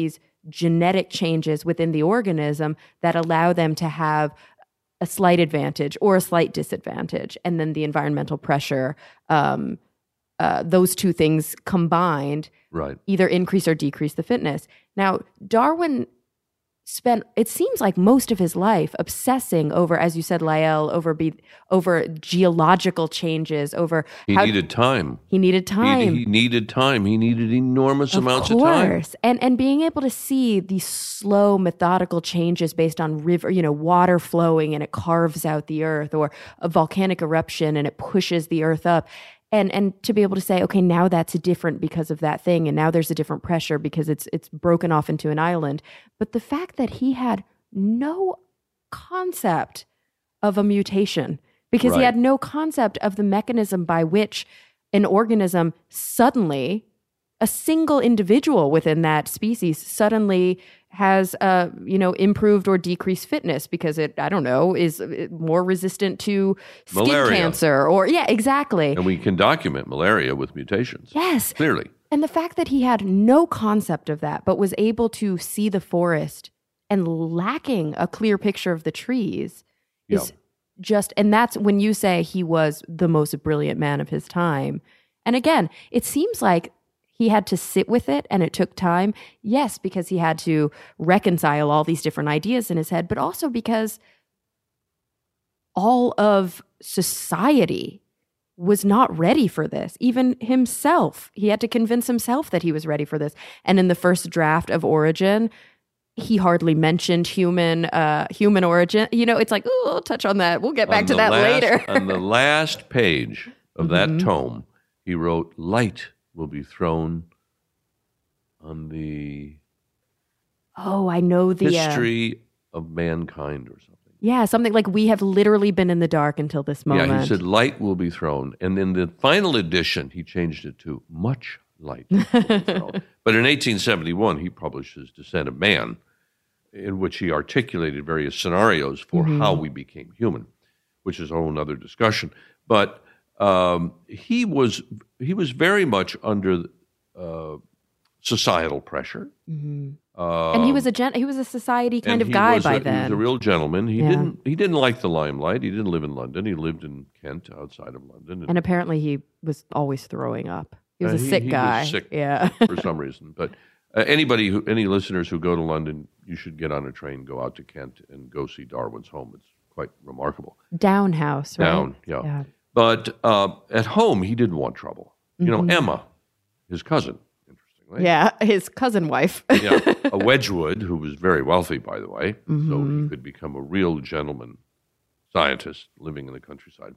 genetic changes within the organism that allow them to have a slight advantage or a slight disadvantage. And then the environmental pressure, those two things combined, Right. either increase or decrease the fitness. Now, Darwin spent, it seems like, most of his life obsessing over, as you said, Lael, over geological changes, over He needed time. He needed time. He needed time. He needed enormous amounts of time. Of course. And being able to see these slow, methodical changes based on water flowing and it carves out the earth, or a volcanic eruption and it pushes the earth up. And to be able to say, okay, now that's different because of that thing, and now there's a different pressure because it's broken off into an island. But the fact that he had no concept of a mutation, because he had no concept of the mechanism by which an organism suddenly, a single individual within that species suddenly has improved or decreased fitness because it, I don't know, is more resistant to skin Malaria. cancer or, yeah, exactly. And we can document malaria with mutations. Yes. Clearly. And the fact that he had no concept of that, but was able to see the forest and lacking a clear picture of the trees is just, and that's when you say he was the most brilliant man of his time. And again, it seems like he had to sit with it and it took time. Yes, because he had to reconcile all these different ideas in his head, but also because all of society was not ready for this. Even himself, he had to convince himself that he was ready for this. And in the first draft of Origin, he hardly mentioned human origin. It's like, oh, I'll touch on that. We'll get back to that later. On the last page of that tome, he wrote, "Light will be thrown on the I know the history of mankind," or something. Yeah, something like, we have literally been in the dark until this moment. Yeah, he said light will be thrown. And in the final edition, he changed it to much light will be thrown. But in 1871, he published his Descent of Man, in which he articulated various scenarios for how we became human, which is a whole other discussion. But he was very much under societal pressure. And he was a society kind of guy by then. He was a real gentleman. He didn't like the limelight. He didn't live in London. He lived in Kent, outside of London. And apparently he was always throwing up. He was a sick guy. He was sick yeah. for some reason. But any listeners who go to London, you should get on a train, go out to Kent, and go see Darwin's home. It's quite remarkable. Down House, right? Down, yeah. But at home, he didn't want trouble. Emma, his cousin, interestingly. Yeah, his cousin wife. A Wedgwood, who was very wealthy, by the way, so he could become a real gentleman scientist living in the countryside.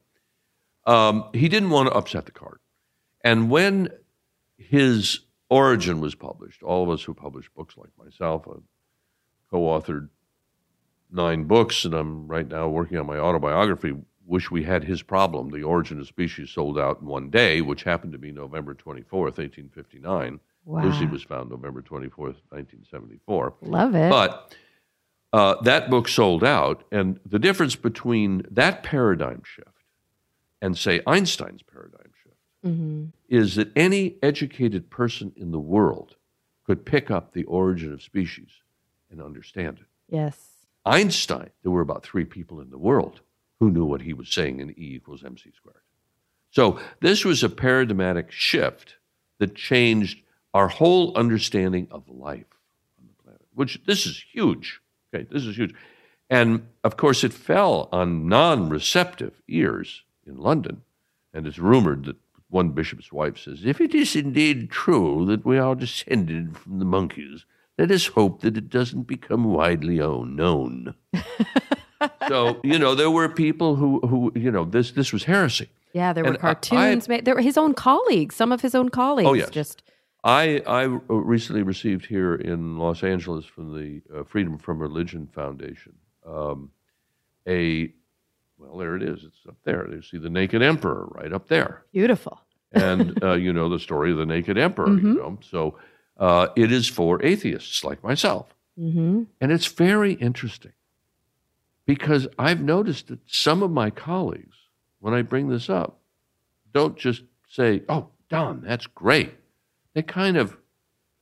He didn't want to upset the cart. And when his Origin was published, all of us who published books like myself, I co-authored 9 books, and I'm right now working on my autobiography, wish we had his problem. The Origin of Species sold out in one day, which happened to be November 24th, 1859. Wow. Lucy was found November 24th, 1974. Love it. But that book sold out, and the difference between that paradigm shift and, say, Einstein's paradigm shift is that any educated person in the world could pick up the Origin of Species and understand it. Yes. Einstein, there were about 3 people in the world who knew what he was saying in E equals MC squared. So this was a paradigmatic shift that changed our whole understanding of life on the planet, which this is huge. Okay, this is huge. And, of course, it fell on non-receptive ears in London, and it's rumored that one bishop's wife says, "If it is indeed true that we are descended from the monkeys, let us hope that it doesn't become widely known." So, there were people who this was heresy. Yeah, there were cartoons made. There were his own colleagues, some of his own colleagues. Oh, yes. Just I recently received here in Los Angeles from the Freedom from Religion Foundation there it is. It's up there. You see the Naked Emperor right up there. Beautiful. And the story of the Naked Emperor. So it is for atheists like myself. And it's very interesting because I've noticed that some of my colleagues, when I bring this up, don't just say, "Oh, Don, that's great." They kind of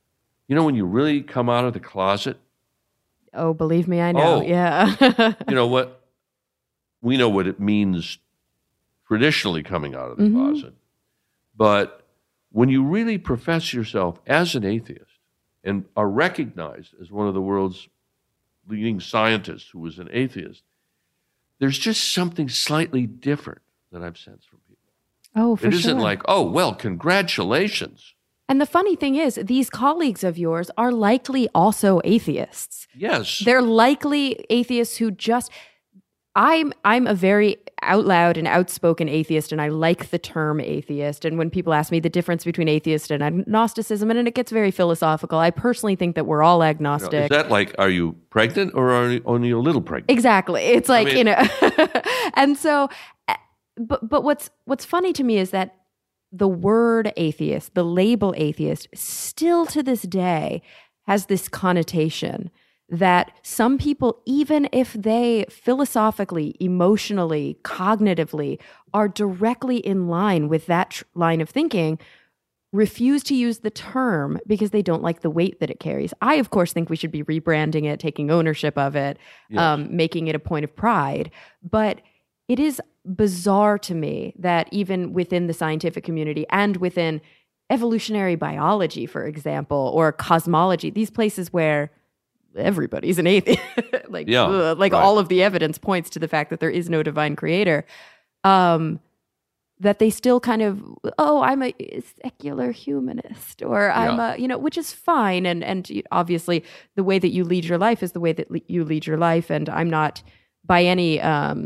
You know, when you really come out of the closet, Oh, believe me, I know. Oh. Yeah. you know what? We know what it means traditionally coming out of the closet. But when you really profess yourself as an atheist and are recognized as one of the world's leading scientists who was an atheist, there's just something slightly different that I've sensed from people. Oh, for It sure. isn't like, oh, well, congratulations. And the funny thing is, these colleagues of yours are likely also atheists. Yes. They're likely atheists who just I'm a very out loud and outspoken atheist, and I like the term atheist. And when people ask me the difference between atheist and agnosticism, and it gets very philosophical, I personally think that we're all agnostic. Is that like, are you pregnant or are you only a little pregnant? Exactly. It's like, and so, but what's funny to me is that the word atheist, the label atheist, still to this day has this connotation that some people, even if they philosophically, emotionally, cognitively are directly in line with that line of thinking, refuse to use the term because they don't like the weight that it carries. I, of course, think we should be rebranding it, taking ownership of it, making it a point of pride. But it is bizarre to me that even within the scientific community and within evolutionary biology, for example, or cosmology, these places where everybody's an atheist, all of the evidence points to the fact that there is no divine creator, that they still kind of, I'm a secular humanist, or I'm a, which is fine. And obviously the way that you lead your life is the way that you lead your life. And I'm not by any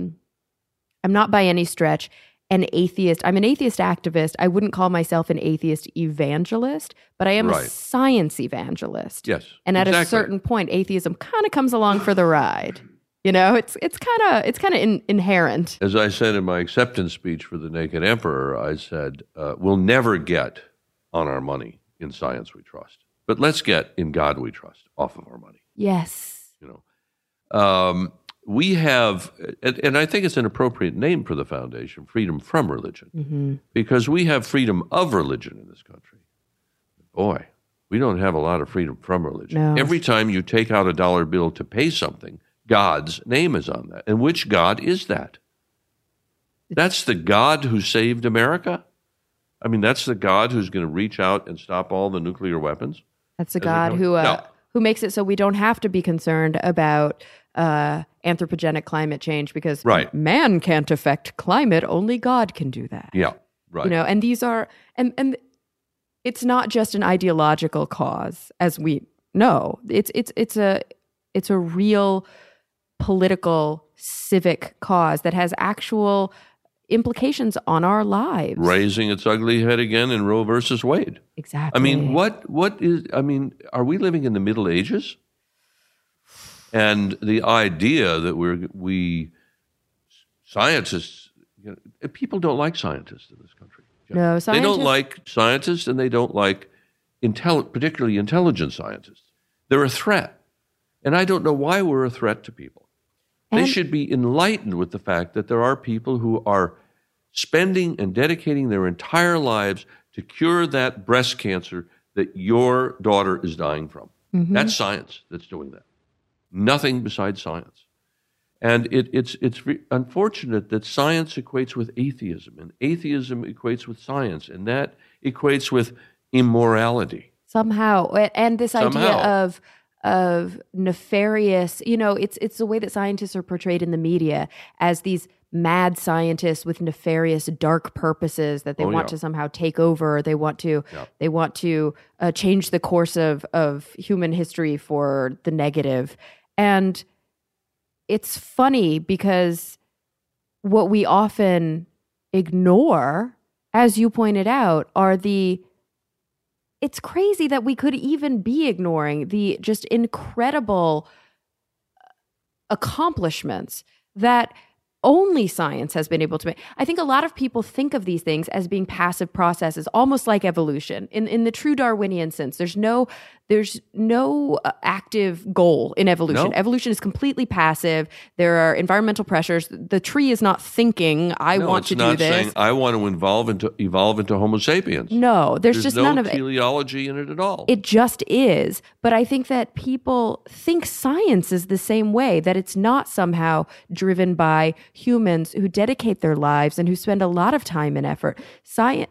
stretch an atheist. I'm an atheist activist. I wouldn't call myself an atheist evangelist, but I am a science evangelist. Yes. And at a certain point, atheism kind of comes along for the ride. It's kind of inherent. As I said in my acceptance speech for the Naked Emperor, I said, we'll never get on our money in science we trust, but let's get in God we trust off of our money. Yes. We have, and I think it's an appropriate name for the foundation, Freedom from Religion, because we have freedom of religion in this country. Boy, we don't have a lot of freedom from religion. No. Every time you take out a dollar bill to pay something, God's name is on that. And which God is that? That's the God who saved America? I mean, that's the God who's going to reach out and stop all the nuclear weapons? That's the God who makes it so we don't have to be concerned about anthropogenic climate change because man can't affect climate, only God can do that. Yeah, right. And these are, and it's not just an ideological cause, as we know. It's a real political, civic cause that has actual implications on our lives. Raising its ugly head again in Roe versus Wade. Exactly. I mean, are we living in the Middle Ages? And the idea that we scientists, people don't like scientists in this country. No, They don't like scientists, and they don't like particularly intelligent scientists. They're a threat. And I don't know why we're a threat to people. They should be enlightened with the fact that there are people who are spending and dedicating their entire lives to cure that breast cancer that your daughter is dying from. That's science that's doing that. Nothing besides science. And it's unfortunate that science equates with atheism, and atheism equates with science, and that equates with immorality. Somehow. And this idea of nefarious, it's the way that scientists are portrayed in the media as these mad scientists with nefarious dark purposes that they want to somehow take over. They want to change the course of human history for the negative. And it's funny because what we often ignore, as you pointed out, are it's crazy that we could even be ignoring the just incredible accomplishments that only science has been able to make. I think a lot of people think of these things as being passive processes, almost like evolution. In the true Darwinian sense, there's no there's no active goal in evolution. No. Evolution is completely passive. There are environmental pressures. The tree is not thinking, I want to do this. It's not saying, I want to evolve into Homo sapiens. No, there's just no none of it. teleology in it at all. It just is. But I think that people think science is the same way, that it's not somehow driven by humans who dedicate their lives and who spend a lot of time and effort. Science,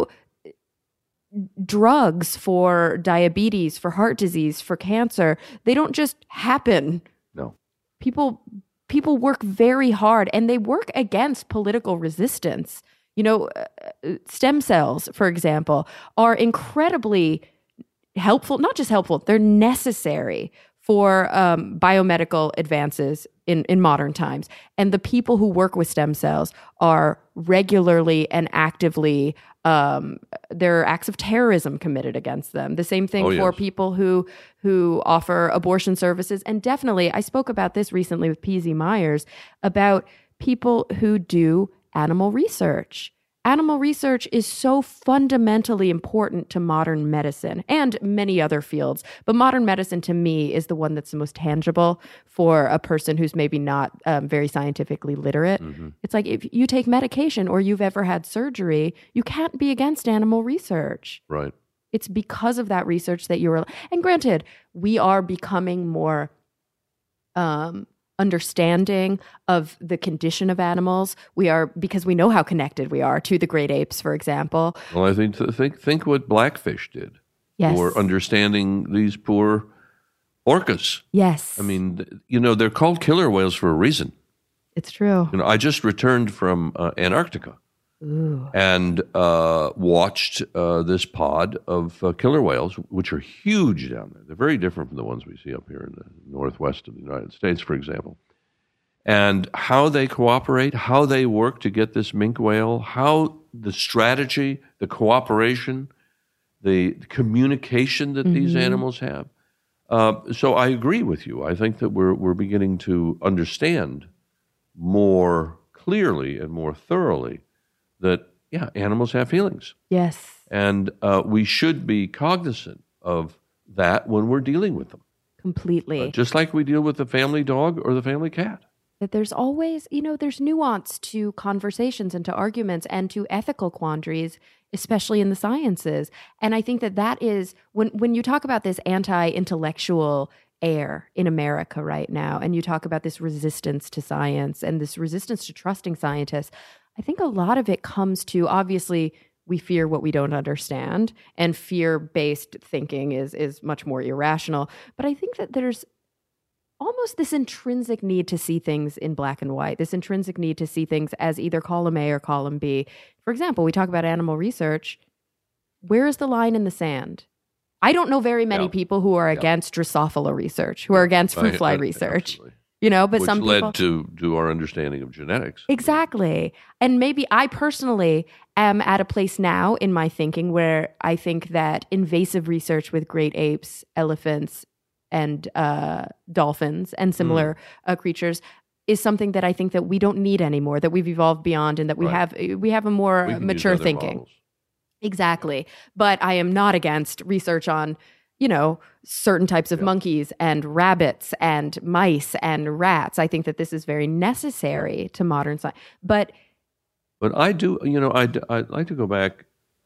drugs for diabetes, for heart disease, for cancer, they don't just happen. No. People work very hard, and they work against political resistance. Stem cells, for example, are incredibly helpful, not just helpful, they're necessary for biomedical advances in modern times. And the people who work with stem cells are regularly and actively, there are acts of terrorism committed against them. The same thing for people who offer abortion services. And definitely, I spoke about this recently with P.Z. Myers, about people who do animal research. Animal research is so fundamentally important to modern medicine and many other fields. But modern medicine, to me, is the one that's the most tangible for a person who's maybe not very scientifically literate. Mm-hmm. It's like if you take medication or you've ever had surgery, you can't be against animal research. Right. It's because of that research that you're... And granted, we are becoming more... understanding of the condition of animals. We are, because we know how connected we are to the great apes, for example. Well, I think what Blackfish did for understanding these poor orcas. Yes. I mean, they're called killer whales for a reason. It's true. I just returned from Antarctica. Ooh. And watched this pod of killer whales, which are huge down there. They're very different from the ones we see up here in the northwest of the United States, for example. And how they cooperate, how they work to get this minke whale, how the strategy, the cooperation, the communication that these animals have. So I agree with you. I think that we're beginning to understand more clearly and more thoroughly that, animals have feelings. Yes. And we should be cognizant of that when we're dealing with them. Completely. Just like we deal with the family dog or the family cat. That there's always, there's nuance to conversations and to arguments and to ethical quandaries, especially in the sciences. And I think that is, when you talk about this anti-intellectual air in America right now, and you talk about this resistance to science and this resistance to trusting scientists, I think a lot of it comes to, obviously, we fear what we don't understand, and fear-based thinking is much more irrational. But I think that there's almost this intrinsic need to see things in black and white, this intrinsic need to see things as either column A or column B. For example, we talk about animal research. Where is the line in the sand? I don't know very many people who are against Drosophila research, who are against fruit fly research. Absolutely. But which some people led to our understanding of genetics. Exactly. And maybe I personally am at a place now in my thinking where I think that invasive research with great apes, elephants, and dolphins and similar creatures is something that I think that we don't need anymore, that we've evolved beyond, and that we have a more mature thinking. Models. Exactly. But I am not against research on certain types of monkeys and rabbits and mice and rats. I think that this is very necessary to modern science. But I do, I'd like to go back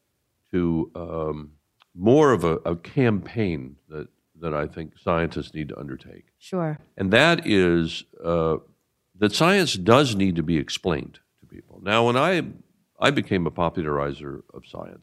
to more of a campaign that I think scientists need to undertake. Sure. And that is that science does need to be explained to people. Now, when I became a popularizer of science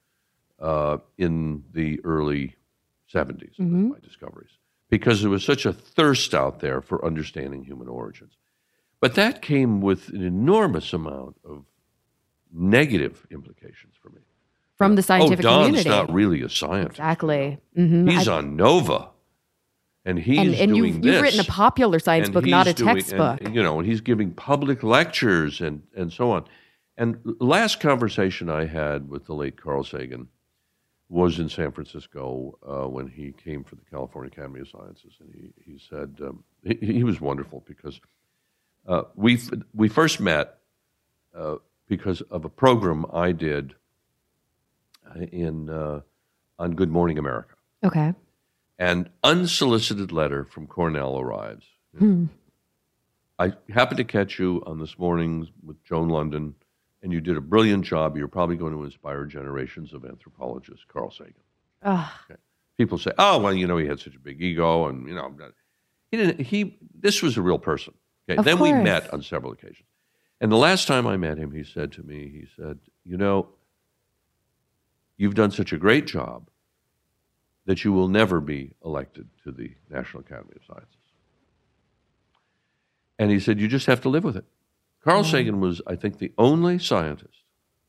in the early 70s, with my discoveries, because there was such a thirst out there for understanding human origins. But that came with an enormous amount of negative implications for me. From the scientific community. Don's not really a scientist. Exactly. He's on Nova, and he's doing this. You've written a popular science book, not a textbook. And he's giving public lectures and so on. And the last conversation I had with the late Carl Sagan was in San Francisco when he came for the California Academy of Sciences, and he said he was wonderful because we first met because of a program I did on Good Morning America. Okay. and unsolicited letter from Cornell arrives. I happened to catch you on This Morning with Joan London, and you did a brilliant job. You're probably going to inspire generations of anthropologists, Carl Sagan. Okay. People say, oh, well, he had such a big ego, and, he didn't. This was a real person. Okay. Then we met on several occasions. And the last time I met him, he said to me, you've done such a great job that you will never be elected to the National Academy of Sciences. And he said, you just have to live with it. Carl Sagan was, I think, the only scientist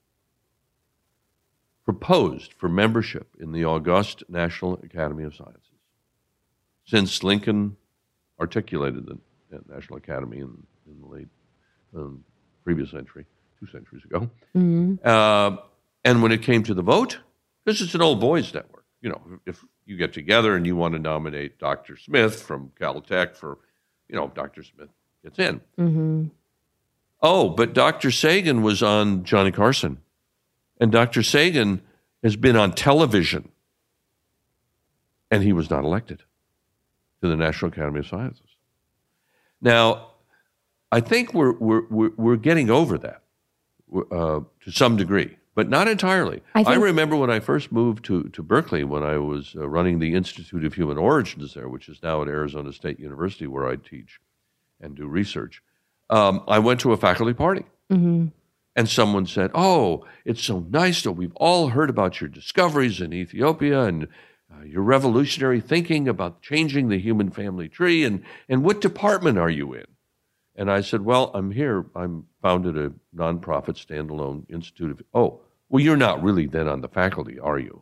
proposed for membership in the august National Academy of Sciences since Lincoln articulated the National Academy in the late previous century, 2 centuries ago. And when it came to the vote, this is an old boys network. If you get together and you want to nominate Dr. Smith from Caltech for, Dr. Smith gets in. Oh, but Dr. Sagan was on Johnny Carson. And Dr. Sagan has been on television. And he was not elected to the National Academy of Sciences. Now, I think we're getting over that to some degree, but not entirely. I remember when I first moved to Berkeley, when I was running the Institute of Human Origins there, which is now at Arizona State University, where I teach and do research. I went to a faculty party, and someone said, "Oh, it's so nice that we've all heard about your discoveries in Ethiopia and your revolutionary thinking about changing the human family tree. And what department are you in?" And I said, "Well, I'm here. I'm founded a nonprofit standalone institute of." "Oh, well, you're not really then on the faculty, are you?"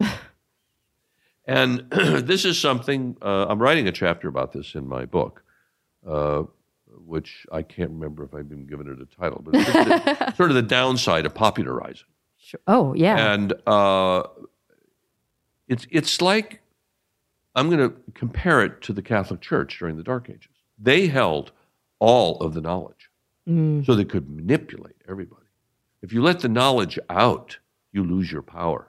And this is something I'm writing a chapter about this in my book. Which I can't remember if I've been given it a title, but it's sort of the downside of popularizing. Sure. Oh, yeah. And it's like, I'm going to compare it to the Catholic Church during the Dark Ages. They held all of the knowledge, so they could manipulate everybody. If you let the knowledge out, you lose your power.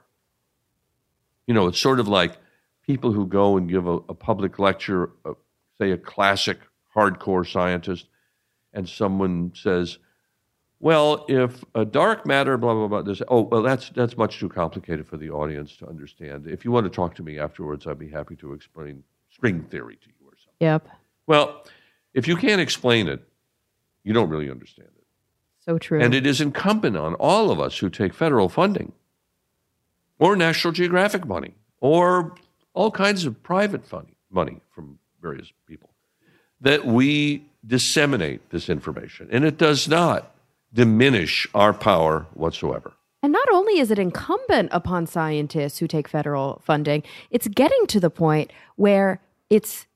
It's sort of like people who go and give a public lecture, say a classic hardcore scientist, and someone says, "Well, if a dark matter, blah, blah, blah," this, "Oh, well, that's much too complicated for the audience to understand. If you want to talk to me afterwards, I'd be happy to explain string theory to you or something." Yep. Well, if you can't explain it, you don't really understand it. So true. And it is incumbent on all of us who take federal funding or National Geographic money or all kinds of private money from various people, that we disseminate this information. And it does not diminish our power whatsoever. And not only is it incumbent upon scientists who take federal funding, it's getting to the point where it's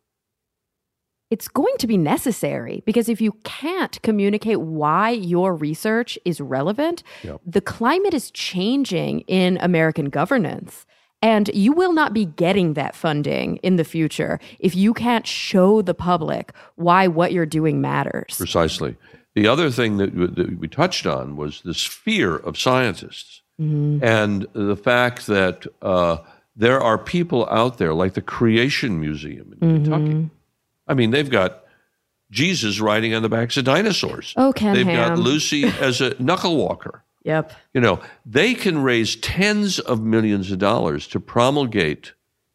going to be necessary, because if you can't communicate why your research is relevant, the climate is changing in American governance. And you will not be getting that funding in the future if you can't show the public why what you're doing matters. Precisely. The other thing that we touched on was this fear of scientists and the fact that there are people out there like the Creation Museum in Kentucky. I mean, they've got Jesus riding on the backs of dinosaurs. Oh, Ken They've Ham. got Lucy as a knuckle walker. Yep. They can raise tens of millions of dollars to promulgate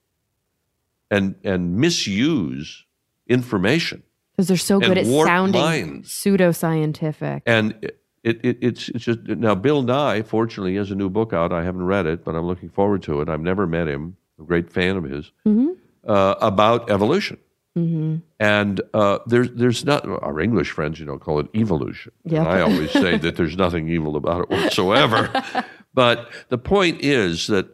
and misuse information. Because they're so good at sounding minds. Pseudoscientific. And it's just, now Bill Nye, fortunately, has a new book out. I haven't read it, but I'm looking forward to it. I've never met him, a great fan of his, about evolution. And there's not, our English friends, call it evolution. Yep. And I always say that there's nothing evil about it whatsoever. But the point is that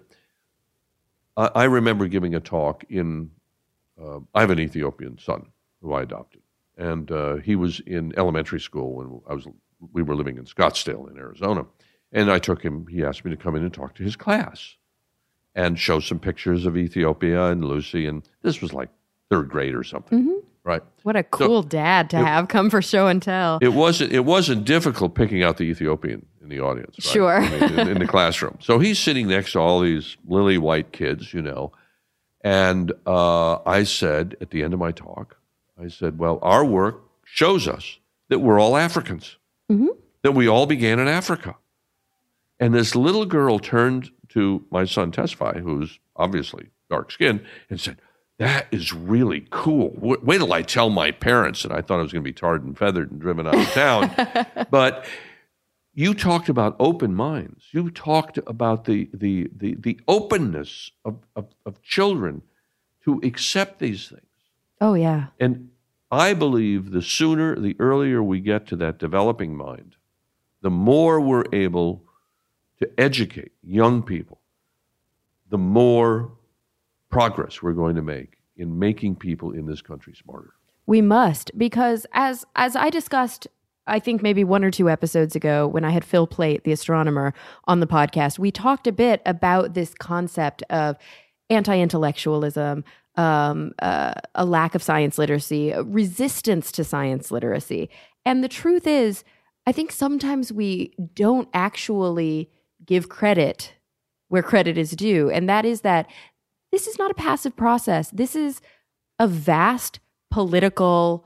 I remember giving a talk in, I have an Ethiopian son who I adopted. And he was in elementary school when we were living in Scottsdale in Arizona. And I took him, he asked me to come in and talk to his class and show some pictures of Ethiopia and Lucy. And this was like third grade or something, right? What a cool dad to have come for show and tell. It wasn't difficult picking out the Ethiopian in the audience, right? Sure. I mean, in the classroom. So he's sitting next to all these lily white kids, And I said at the end of my talk, I said, well, our work shows us that we're all Africans, that we all began in Africa. And this little girl turned to my son Tesfaye, who's obviously dark-skinned, and said, that is really cool. Wait till I tell my parents. And I thought I was going to be tarred and feathered and driven out of town. But you talked about open minds. You talked about the openness of children to accept these things. Oh, yeah. And I believe the earlier we get to that developing mind, the more we're able to educate young people, the more progress we're going to make in making people in this country smarter. We must, because as I discussed, I think maybe 1 or 2 episodes ago when I had Phil Plait, the astronomer, on the podcast, we talked a bit about this concept of anti-intellectualism, a lack of science literacy, resistance to science literacy. And the truth is, I think sometimes we don't actually give credit where credit is due. And that is that this is not a passive process. This is a vast political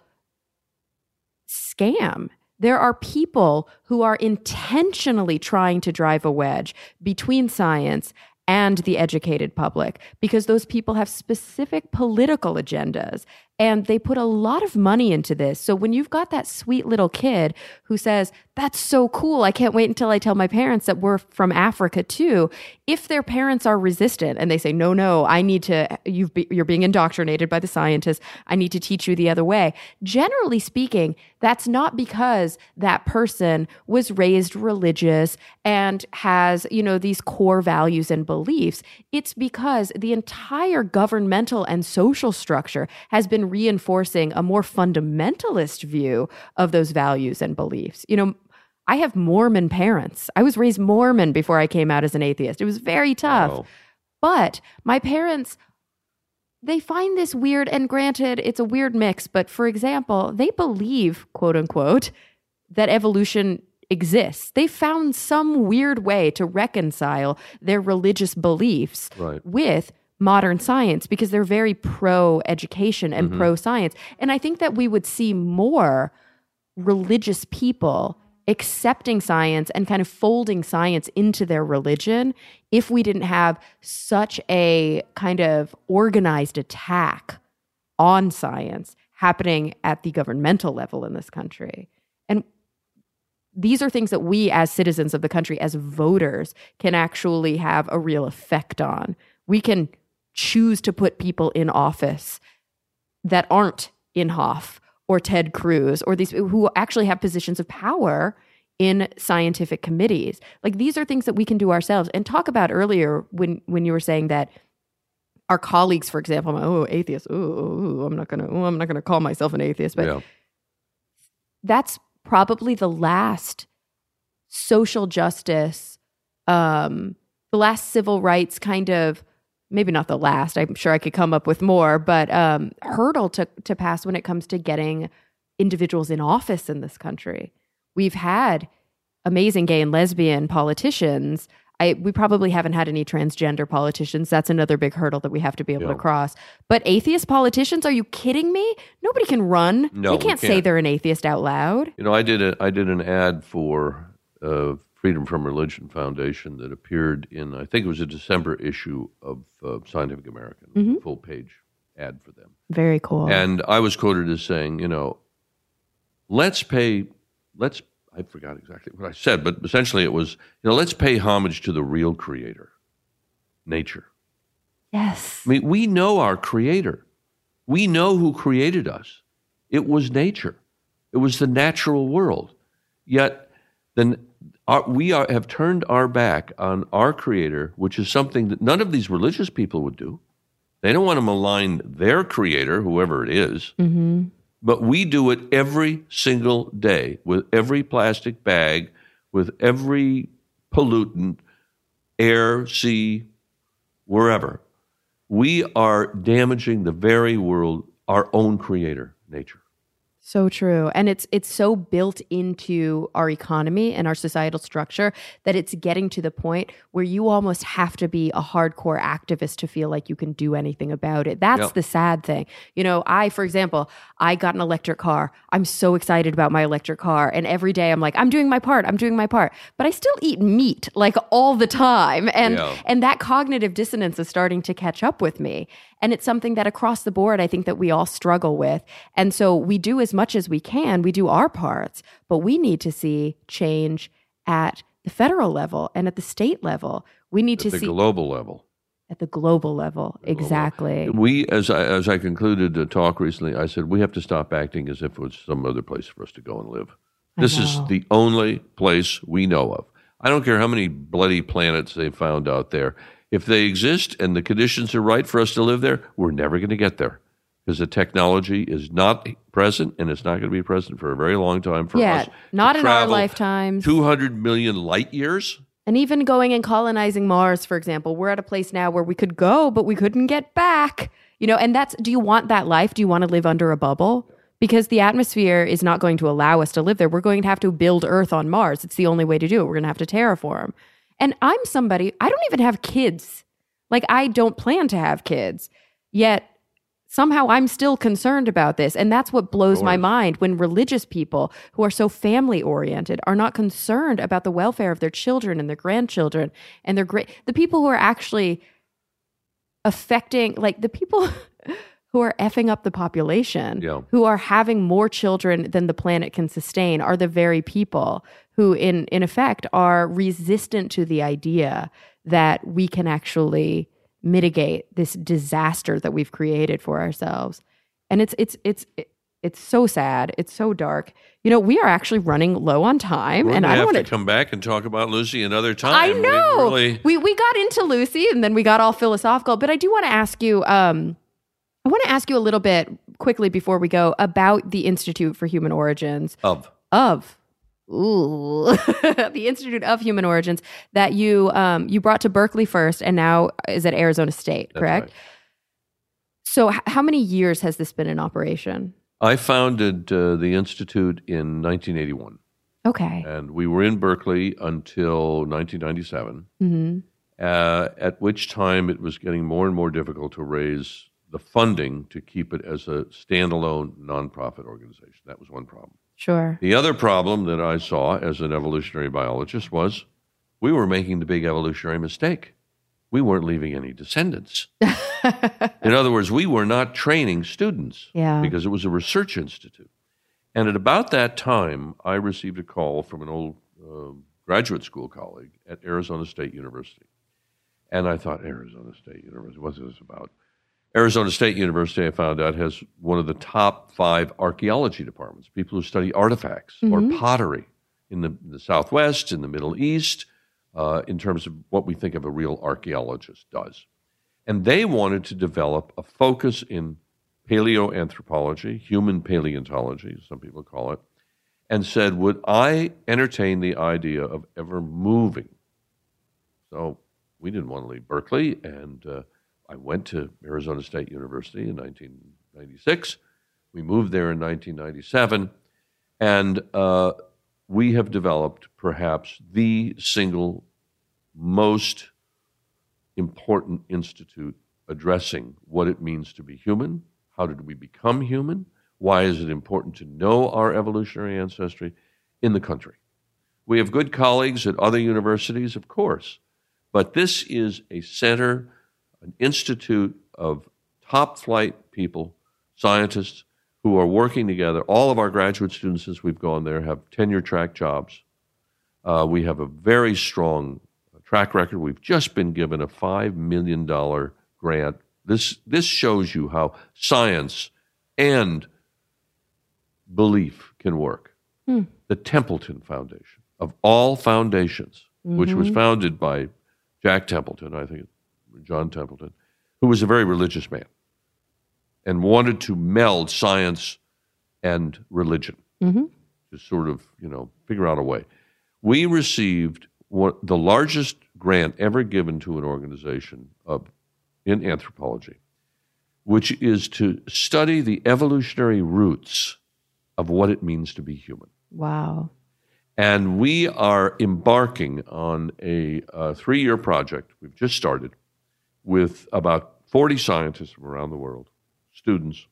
scam. There are people who are intentionally trying to drive a wedge between science and the educated public because those people have specific political agendas and they put a lot of money into this. So when you've got that sweet little kid who says, that's so cool, I can't wait until I tell my parents that we're from Africa too. If their parents are resistant and they say, no, I need to, you're being indoctrinated by the scientists, I need to teach you the other way. Generally speaking, that's not because that person was raised religious and has, these core values and beliefs. It's because the entire governmental and social structure has been reinforcing a more fundamentalist view of those values and beliefs. I have Mormon parents. I was raised Mormon before I came out as an atheist. It was very tough. Wow. But my parents, they find this weird, and granted, it's a weird mix, but for example, they believe, quote unquote, that evolution exists. They found some weird way to reconcile their religious beliefs with modern science because they're very pro-education and pro-science. And I think that we would see more religious people accepting science and kind of folding science into their religion if we didn't have such a kind of organized attack on science happening at the governmental level in this country. And these are things that we as citizens of the country, as voters, can actually have a real effect on. We can choose to put people in office that aren't Inhofe or Ted Cruz or these who actually have positions of power in scientific committees. Like, these are things that we can do ourselves. And talk about earlier when you were saying that our colleagues, for example, atheist. I'm not gonna call myself an atheist, but that's probably the last social justice, the last civil rights kind of, maybe not the last, I'm sure I could come up with more, but hurdle to pass when it comes to getting individuals in office in this country. We've had amazing gay and lesbian politicians. We probably haven't had any transgender politicians. That's another big hurdle that we have to be able to cross. But atheist politicians, are you kidding me? Nobody can run. No, they can't say they're an atheist out loud. I did an ad for Freedom from Religion Foundation that appeared in, I think it was a December issue of Scientific American, full page ad for them. Very cool. And I was quoted as saying, I forgot exactly what I said, but essentially it was, let's pay homage to the real creator, nature. Yes. I mean, we know our creator. We know who created us. It was nature. It was the natural world. Yet then we have turned our back on our creator, which is something that none of these religious people would do. They don't want to malign their creator, whoever it is. Mm-hmm. But we do it every single day with every plastic bag, with every pollutant, air, sea, wherever. We are damaging the very world, our own creator, nature. So true. And it's so built into our economy and our societal structure that it's getting to the point where you almost have to be a hardcore activist to feel like you can do anything about it. That's the sad thing. You know, for example, I got an electric car. I'm so excited about my electric car. And every day I'm like, I'm doing my part. But I still eat meat like all the time. And that cognitive dissonance is starting to catch up with me. And it's something that across the board, I think that we all struggle with. And so we do as much as we can. We do our parts, but we need to see change at the federal level and at the state level. We need to see at the global level. At the global level, exactly. We, as I concluded a talk recently, I said we have to stop acting as if it was some other place for us to go and live. This is the only place we know of. I don't care how many bloody planets they've found out there. If they exist and the conditions are right for us to live there, we're never going to get there because the technology is not present, and it's not going to be present for a very long time for us. Not in our lifetimes. 200 million light years. And even going and colonizing Mars, for example, we're at a place now where we could go, but we couldn't get back. You know, and do you want that life? Do you want to live under a bubble? Because the atmosphere is not going to allow us to live there. We're going to have to build Earth on Mars. It's the only way to do it. We're going to have to terraform. And I'm somebody, I don't even have kids. Like, I don't plan to have kids. Yet, somehow I'm still concerned about this. And that's what blows my mind when religious people who are so family-oriented are not concerned about the welfare of their children and their grandchildren and the people who are actually affecting, like the people who are effing up the population, who are having more children than the planet can sustain, are the very people who, in effect, are resistant to the idea that we can actually mitigate this disaster that we've created for ourselves. And it's so sad. It's so dark. You know, we are actually running low on time. We're and I don't want to come back and talk about Lucy another time. I know. We got into Lucy and then we got all philosophical. But I do want to ask you, I want to ask you a little bit quickly before we go about the Institute for Human Origins. The Institute of Human Origins that you brought to Berkeley first and now is at Arizona State, correct? That's right. So how many years has this been in operation? I founded the Institute in 1981. Okay. And we were in Berkeley until 1997, at which time it was getting more and more difficult to raise the funding to keep it as a standalone nonprofit organization. That was one problem. Sure. The other problem that I saw as an evolutionary biologist was we were making the big evolutionary mistake. We weren't leaving any descendants. In other words, we were not training students because it was a research institute. And at about that time, I received a call from an old graduate school colleague at Arizona State University. And I thought, Arizona State University, what's this about? Arizona State University, I found out, has one of the top 5 archaeology departments, people who study artifacts or pottery in the Southwest, in the Middle East, in terms of what we think of a real archaeologist does. And they wanted to develop a focus in paleoanthropology, human paleontology, some people call it, and said, would I entertain the idea of ever moving? So we didn't want to leave Berkeley, and I went to Arizona State University in 1996. We moved there in 1997, and we have developed perhaps the single most important institute addressing what it means to be human. How did we become human? Why is it important to know our evolutionary ancestry in the country? We have good colleagues at other universities, of course, but this is a center, an institute of top-flight people, scientists, who are working together. All of our graduate students, since we've gone there, have tenure-track jobs. We have a very strong track record. We've just been given a $5 million grant. This shows you how science and belief can work. The Templeton Foundation, of all foundations, which was founded by Jack Templeton, I think, John Templeton, who was a very religious man and wanted to meld science and religion to sort of, figure out a way. We received the largest grant ever given to an organization in anthropology, which is to study the evolutionary roots of what it means to be human. Wow. And we are embarking on a 3-year project. We've just started with about 40 scientists from around the world, students,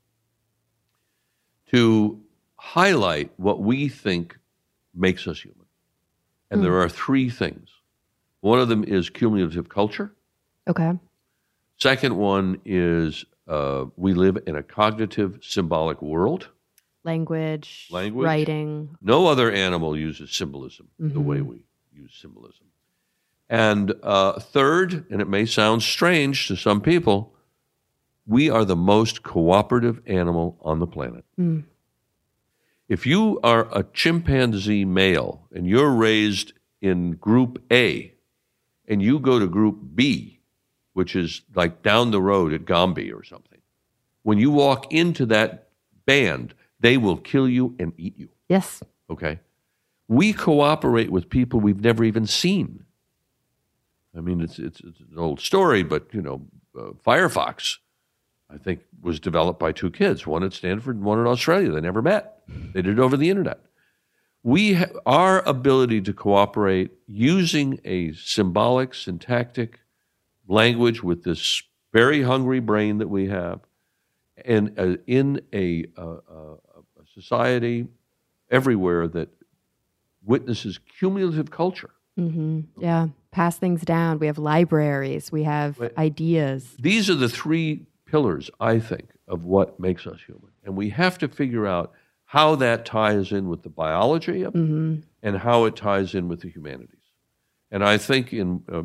to highlight what we think makes us human. And there are 3 things. One of them is cumulative culture. Okay. Second one is we live in a cognitive symbolic world. Language, writing. No other animal uses symbolism the way we use symbolism. And third, and it may sound strange to some people, we are the most cooperative animal on the planet. If you are a chimpanzee male and you're raised in group A and you go to group B, which is like down the road at Gombe or something, when you walk into that band, they will kill you and eat you. Yes. Okay? We cooperate with people we've never even seen. I mean, it's an old story, but, Firefox, I think, was developed by 2 kids, one at Stanford and one in Australia. They never met. They did it over the internet. Our ability to cooperate using a symbolic, syntactic language with this very hungry brain that we have, and in a society everywhere that witnesses cumulative culture. Yeah, pass things down. We have libraries. We have ideas. These are the 3 pillars, I think, of what makes us human. And we have to figure out how that ties in with the biology of it and how it ties in with the humanities. And I think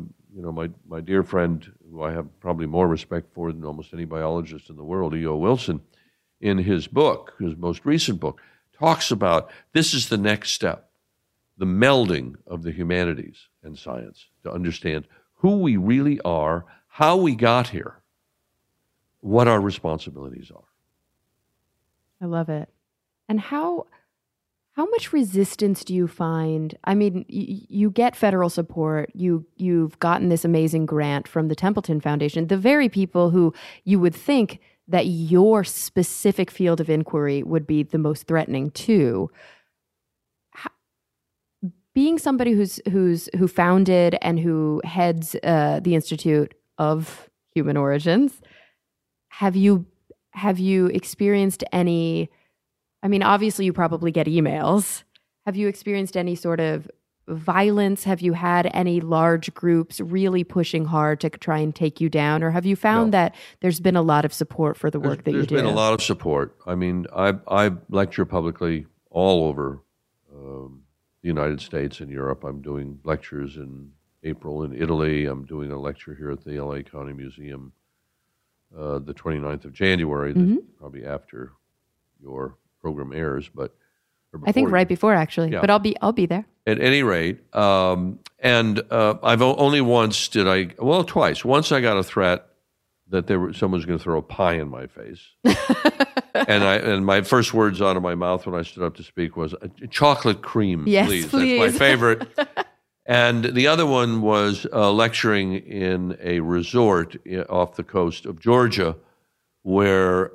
my dear friend, who I have probably more respect for than almost any biologist in the world, E.O. Wilson, in his book, his most recent book, talks about this is the next step, the melding of the humanities and science to understand who we really are, how we got here, what our responsibilities are. I love it. And how much resistance do you find? I mean, you get federal support. You've gotten this amazing grant from the Templeton Foundation, the very people who you would think that your specific field of inquiry would be the most threatening to. Being somebody who founded and who heads the Institute of Human Origins, have you experienced any? I mean, obviously, you probably get emails. Have you experienced any sort of violence? Have you had any large groups really pushing hard to try and take you down? Or have you found that there's been a lot of support for the work that you do? There's been a lot of support. I mean, I lecture publicly all over the United States and Europe. I'm doing lectures in April in Italy. I'm doing a lecture here at the LA County Museum the 29th of January, probably after your program airs, but I think right before actually. Yeah. But I'll be there. At any rate, I've only once twice. Once I got a threat that someone was going to throw a pie in my face, and my first words out of my mouth when I stood up to speak was chocolate cream, yes, please. That's my favorite. And the other one was lecturing in a resort off the coast of Georgia, where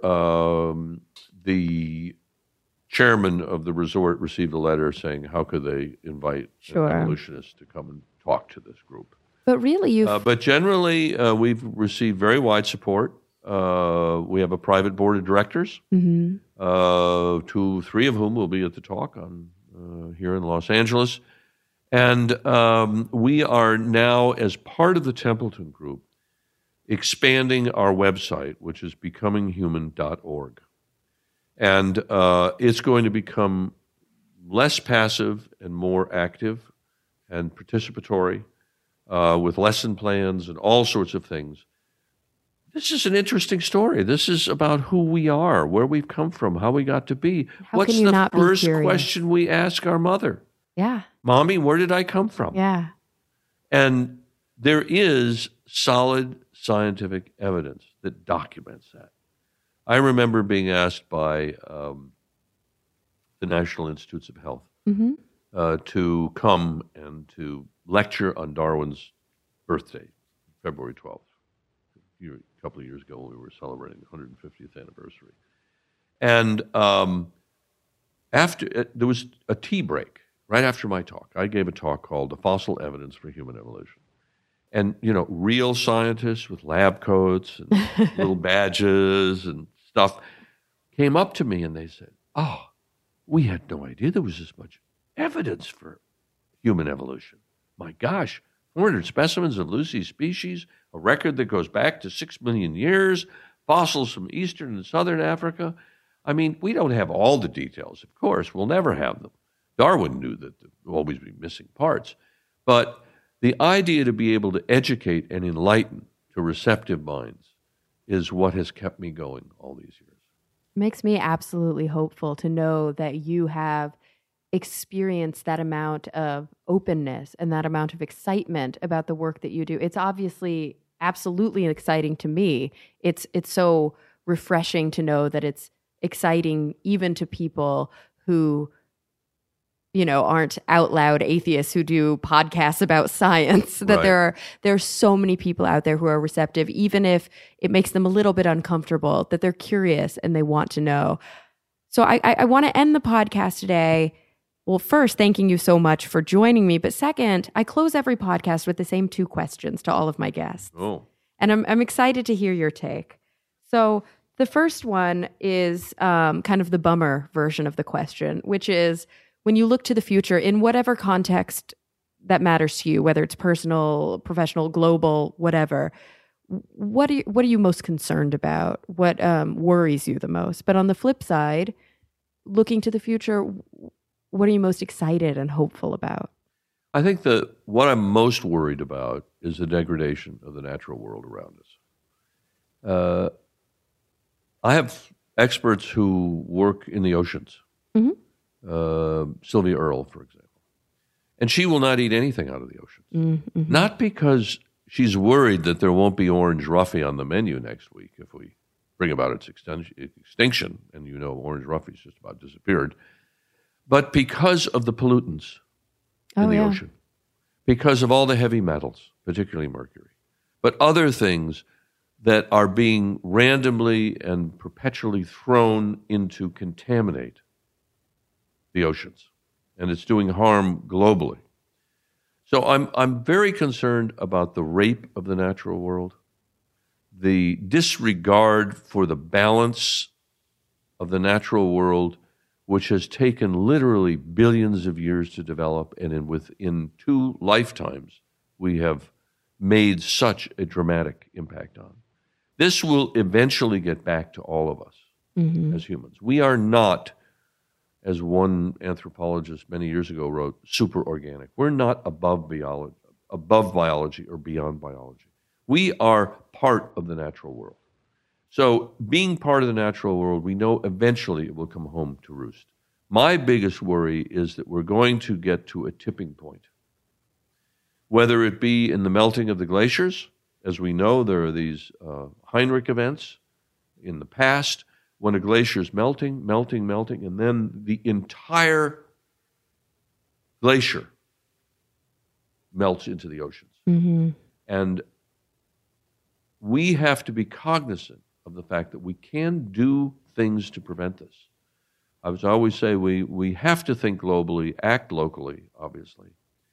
the chairman of the resort received a letter saying, how could they invite evolutionists to come and talk to this group? But really, but generally, we've received very wide support. We have a private board of directors, 3 of whom will be at the talk here in Los Angeles. And we are now, as part of the Templeton Group, expanding our website, which is becominghuman.org. And it's going to become less passive and more active and participatory with lesson plans and all sorts of things. This is an interesting story. This is about who we are, where we've come from, how we got to be. What's the first question we ask our mother? Yeah. Mommy, where did I come from? Yeah. And there is solid scientific evidence that documents that. I remember being asked by the National Institutes of Health to come and to lecture on Darwin's birthday, February 12th, a couple of years ago when we were celebrating the 150th anniversary. And After there was a tea break right after my talk. I gave a talk called "The Fossil Evidence for Human Evolution," and real scientists with lab coats and little badges and stuff came up to me and they said, "Oh, we had no idea there was this much evidence for human evolution. My gosh, 400 specimens of Lucy's species, a record that goes back to 6 million years, fossils from eastern and southern Africa. I mean, we don't have all the details, of course. We'll never have them. Darwin knew that there will always be missing parts. But the idea to be able to educate and enlighten to receptive minds is what has kept me going all these years. Makes me absolutely hopeful to know that you have experienced that amount of openness and that amount of excitement about the work that you do. It's obviously absolutely exciting to me. It's so refreshing to know that it's exciting even to people who aren't out loud atheists who do podcasts about science, that Right. there are so many people out there who are receptive, even if it makes them a little bit uncomfortable, that they're curious and they want to know. So I want to end the podcast today. Well, first, thanking you so much for joining me. But second, I close every podcast with the same 2 questions to all of my guests. Oh, And I'm excited to hear your take. So the first one is kind of the bummer version of the question, which is, when you look to the future in whatever context that matters to you, whether it's personal, professional, global, whatever, what are you most concerned about? What worries you the most? But on the flip side, looking to the future, what are you most excited and hopeful about? I think that what I'm most worried about is the degradation of the natural world around us. I have experts who work in the oceans. Mm-hmm. Sylvia Earle, for example. And she will not eat anything out of the oceans. Mm-hmm. Not because she's worried that there won't be orange roughy on the menu next week if we bring about its extinction, and orange roughy's just about disappeared, but because of the pollutants in the ocean, because of all the heavy metals, particularly mercury, but other things that are being randomly and perpetually thrown in to contaminate the oceans, and it's doing harm globally. So I'm very concerned about the rape of the natural world, the disregard for the balance of the natural world, which has taken literally billions of years to develop, and within 2 lifetimes we have made such a dramatic impact on. This will eventually get back to all of us as humans. We are not, as one anthropologist many years ago wrote, super organic. We're not above biology or beyond biology. We are part of the natural world. So being part of the natural world, we know eventually it will come home to roost. My biggest worry is that we're going to get to a tipping point, whether it be in the melting of the glaciers. As we know, there are these Heinrich events in the past, when a glacier is melting, and then the entire glacier melts into the oceans. Mm-hmm. And we have to be cognizant of the fact that we can do things to prevent this. I always say we have to think globally, act locally, obviously.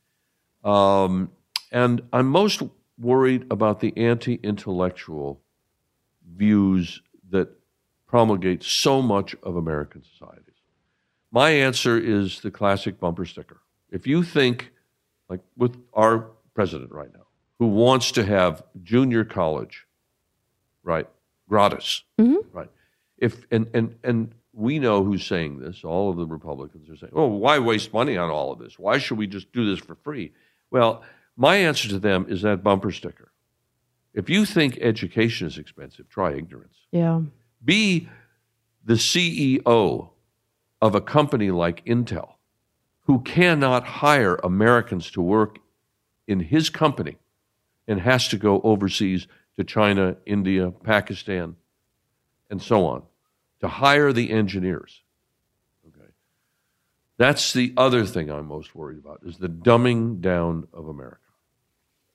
And I'm most worried about the anti-intellectual views that promulgate so much of American societies. My answer is the classic bumper sticker. If you think, like with our president right now, who wants to have junior college, right, gratis, right? And we know who's saying this. All of the Republicans are saying, "Oh, why waste money on all of this? Why should we just do this for free?" Well, my answer to them is that bumper sticker. If you think education is expensive, try ignorance. Yeah. Be the CEO of a company like Intel, who cannot hire Americans to work in his company and has to go overseas to China, India, Pakistan, and so on, to hire the engineers. Okay, that's the other thing I'm most worried about, is the dumbing down of America.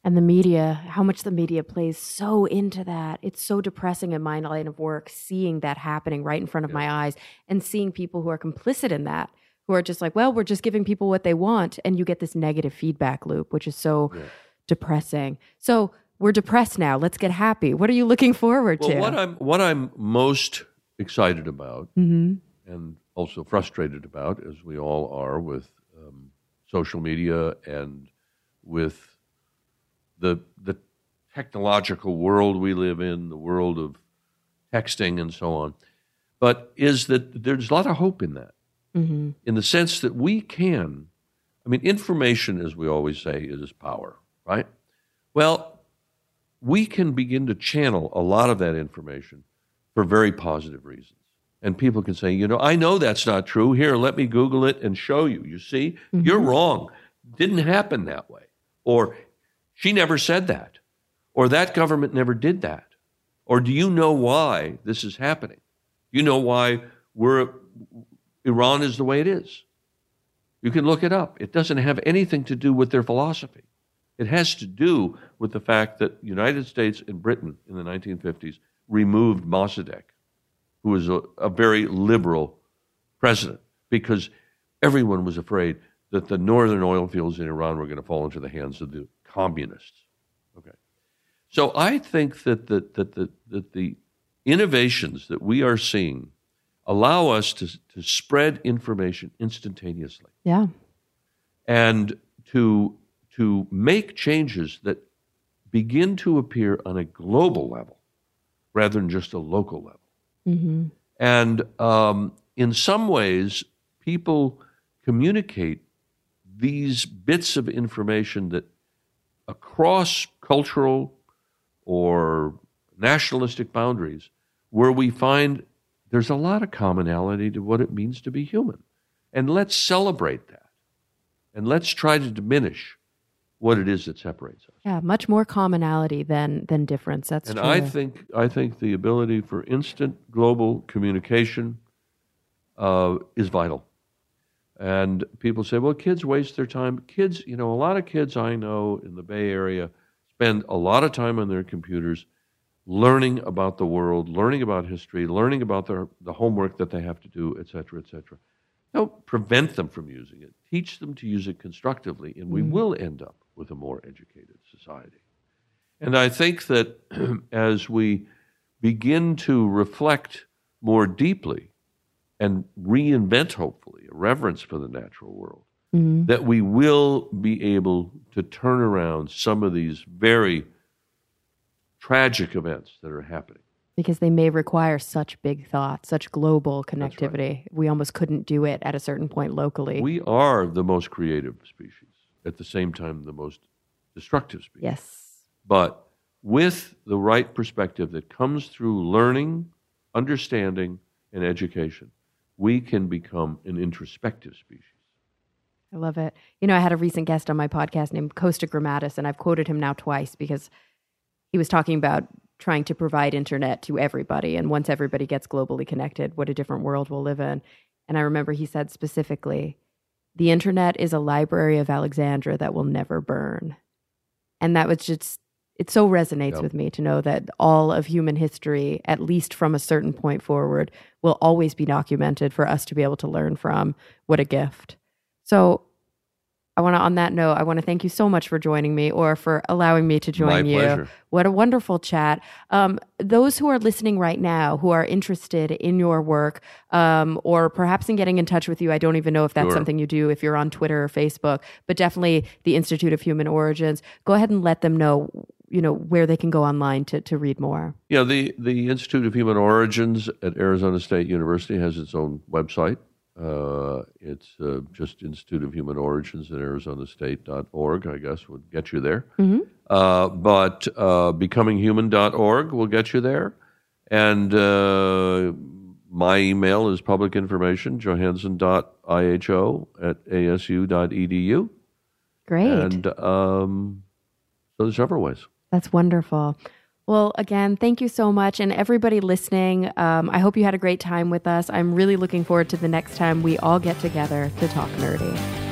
And the media, how much the media plays so into that. It's so depressing in my line of work, seeing that happening right in front of my eyes and seeing people who are complicit in that, who are just like, well, we're just giving people what they want. And you get this negative feedback loop, which is so depressing. So we're depressed now. Let's get happy. What are you looking forward to? What I'm most excited about and also frustrated about, as we all are with social media and with the technological world we live in, the world of texting and so on, but is that there's a lot of hope in that, in the sense that we can, information, as we always say, is power, right? Well, we can begin to channel a lot of that information for very positive reasons. And people can say, I know that's not true. Here, let me Google it and show you. You see, you're wrong. Didn't happen that way. Or she never said that. Or that government never did that. Or do you know why this is happening? Do you know why Iran is the way it is? You can look it up. It doesn't have anything to do with their philosophy. It has to do with the fact that the United States and Britain in the 1950s removed Mossadegh, who was a very liberal president, because everyone was afraid that the northern oil fields in Iran were going to fall into the hands of the communists. Okay, so I think that the innovations that we are seeing allow us to spread information instantaneously. Yeah, and to make changes that begin to appear on a global level rather than just a local level. And in some ways, people communicate these bits of information that across cultural or nationalistic boundaries, where we find there's a lot of commonality to what it means to be human. And let's celebrate that. And let's try to diminish what it is that separates us. Yeah, much more commonality than difference. That's true. And I think the ability for instant global communication is vital. And people say, well, kids waste their time. Kids, a lot of kids I know in the Bay Area spend a lot of time on their computers learning about the world, learning about history, learning about the homework that they have to do, et cetera, et cetera. Don't prevent them from using it. Teach them to use it constructively, and we will end up with a more educated society. And I think that as we begin to reflect more deeply and reinvent, hopefully, a reverence for the natural world, that we will be able to turn around some of these very tragic events that are happening. Because they may require such big thought, such global connectivity. Right. We almost couldn't do it at a certain point locally. We are the most creative species, at the same time the most destructive species. Yes. But with the right perspective that comes through learning, understanding, and education, we can become an introspective species. I love it. I had a recent guest on my podcast named Costa Grammatis, and I've quoted him now twice because he was talking about trying to provide internet to everybody. And once everybody gets globally connected, what a different world we'll live in. And I remember he said specifically, the internet is a library of Alexandria that will never burn. And that was just, it so resonates with me to know that all of human history, at least from a certain point forward, will always be documented for us to be able to learn from. What a gift. So on that note, I want to thank you so much for joining me, or for allowing me to join you. My pleasure. What a wonderful chat. Those who are listening right now, who are interested in your work, or perhaps in getting in touch with you, I don't even know if that's something you do, if you're on Twitter or Facebook, but definitely the Institute of Human Origins, go ahead and let them know, where they can go online to read more. Yeah, the Institute of Human Origins at Arizona State University has its own website. It's just Institute of Human Origins at arizonastate.org, I guess, would get you there. But becominghuman.org will get you there. And my email is public information, johansen.iho@asu.edu. Great. And so there's several ways. That's wonderful. Well, again, thank you so much. And everybody listening, I hope you had a great time with us. I'm really looking forward to the next time we all get together to talk nerdy.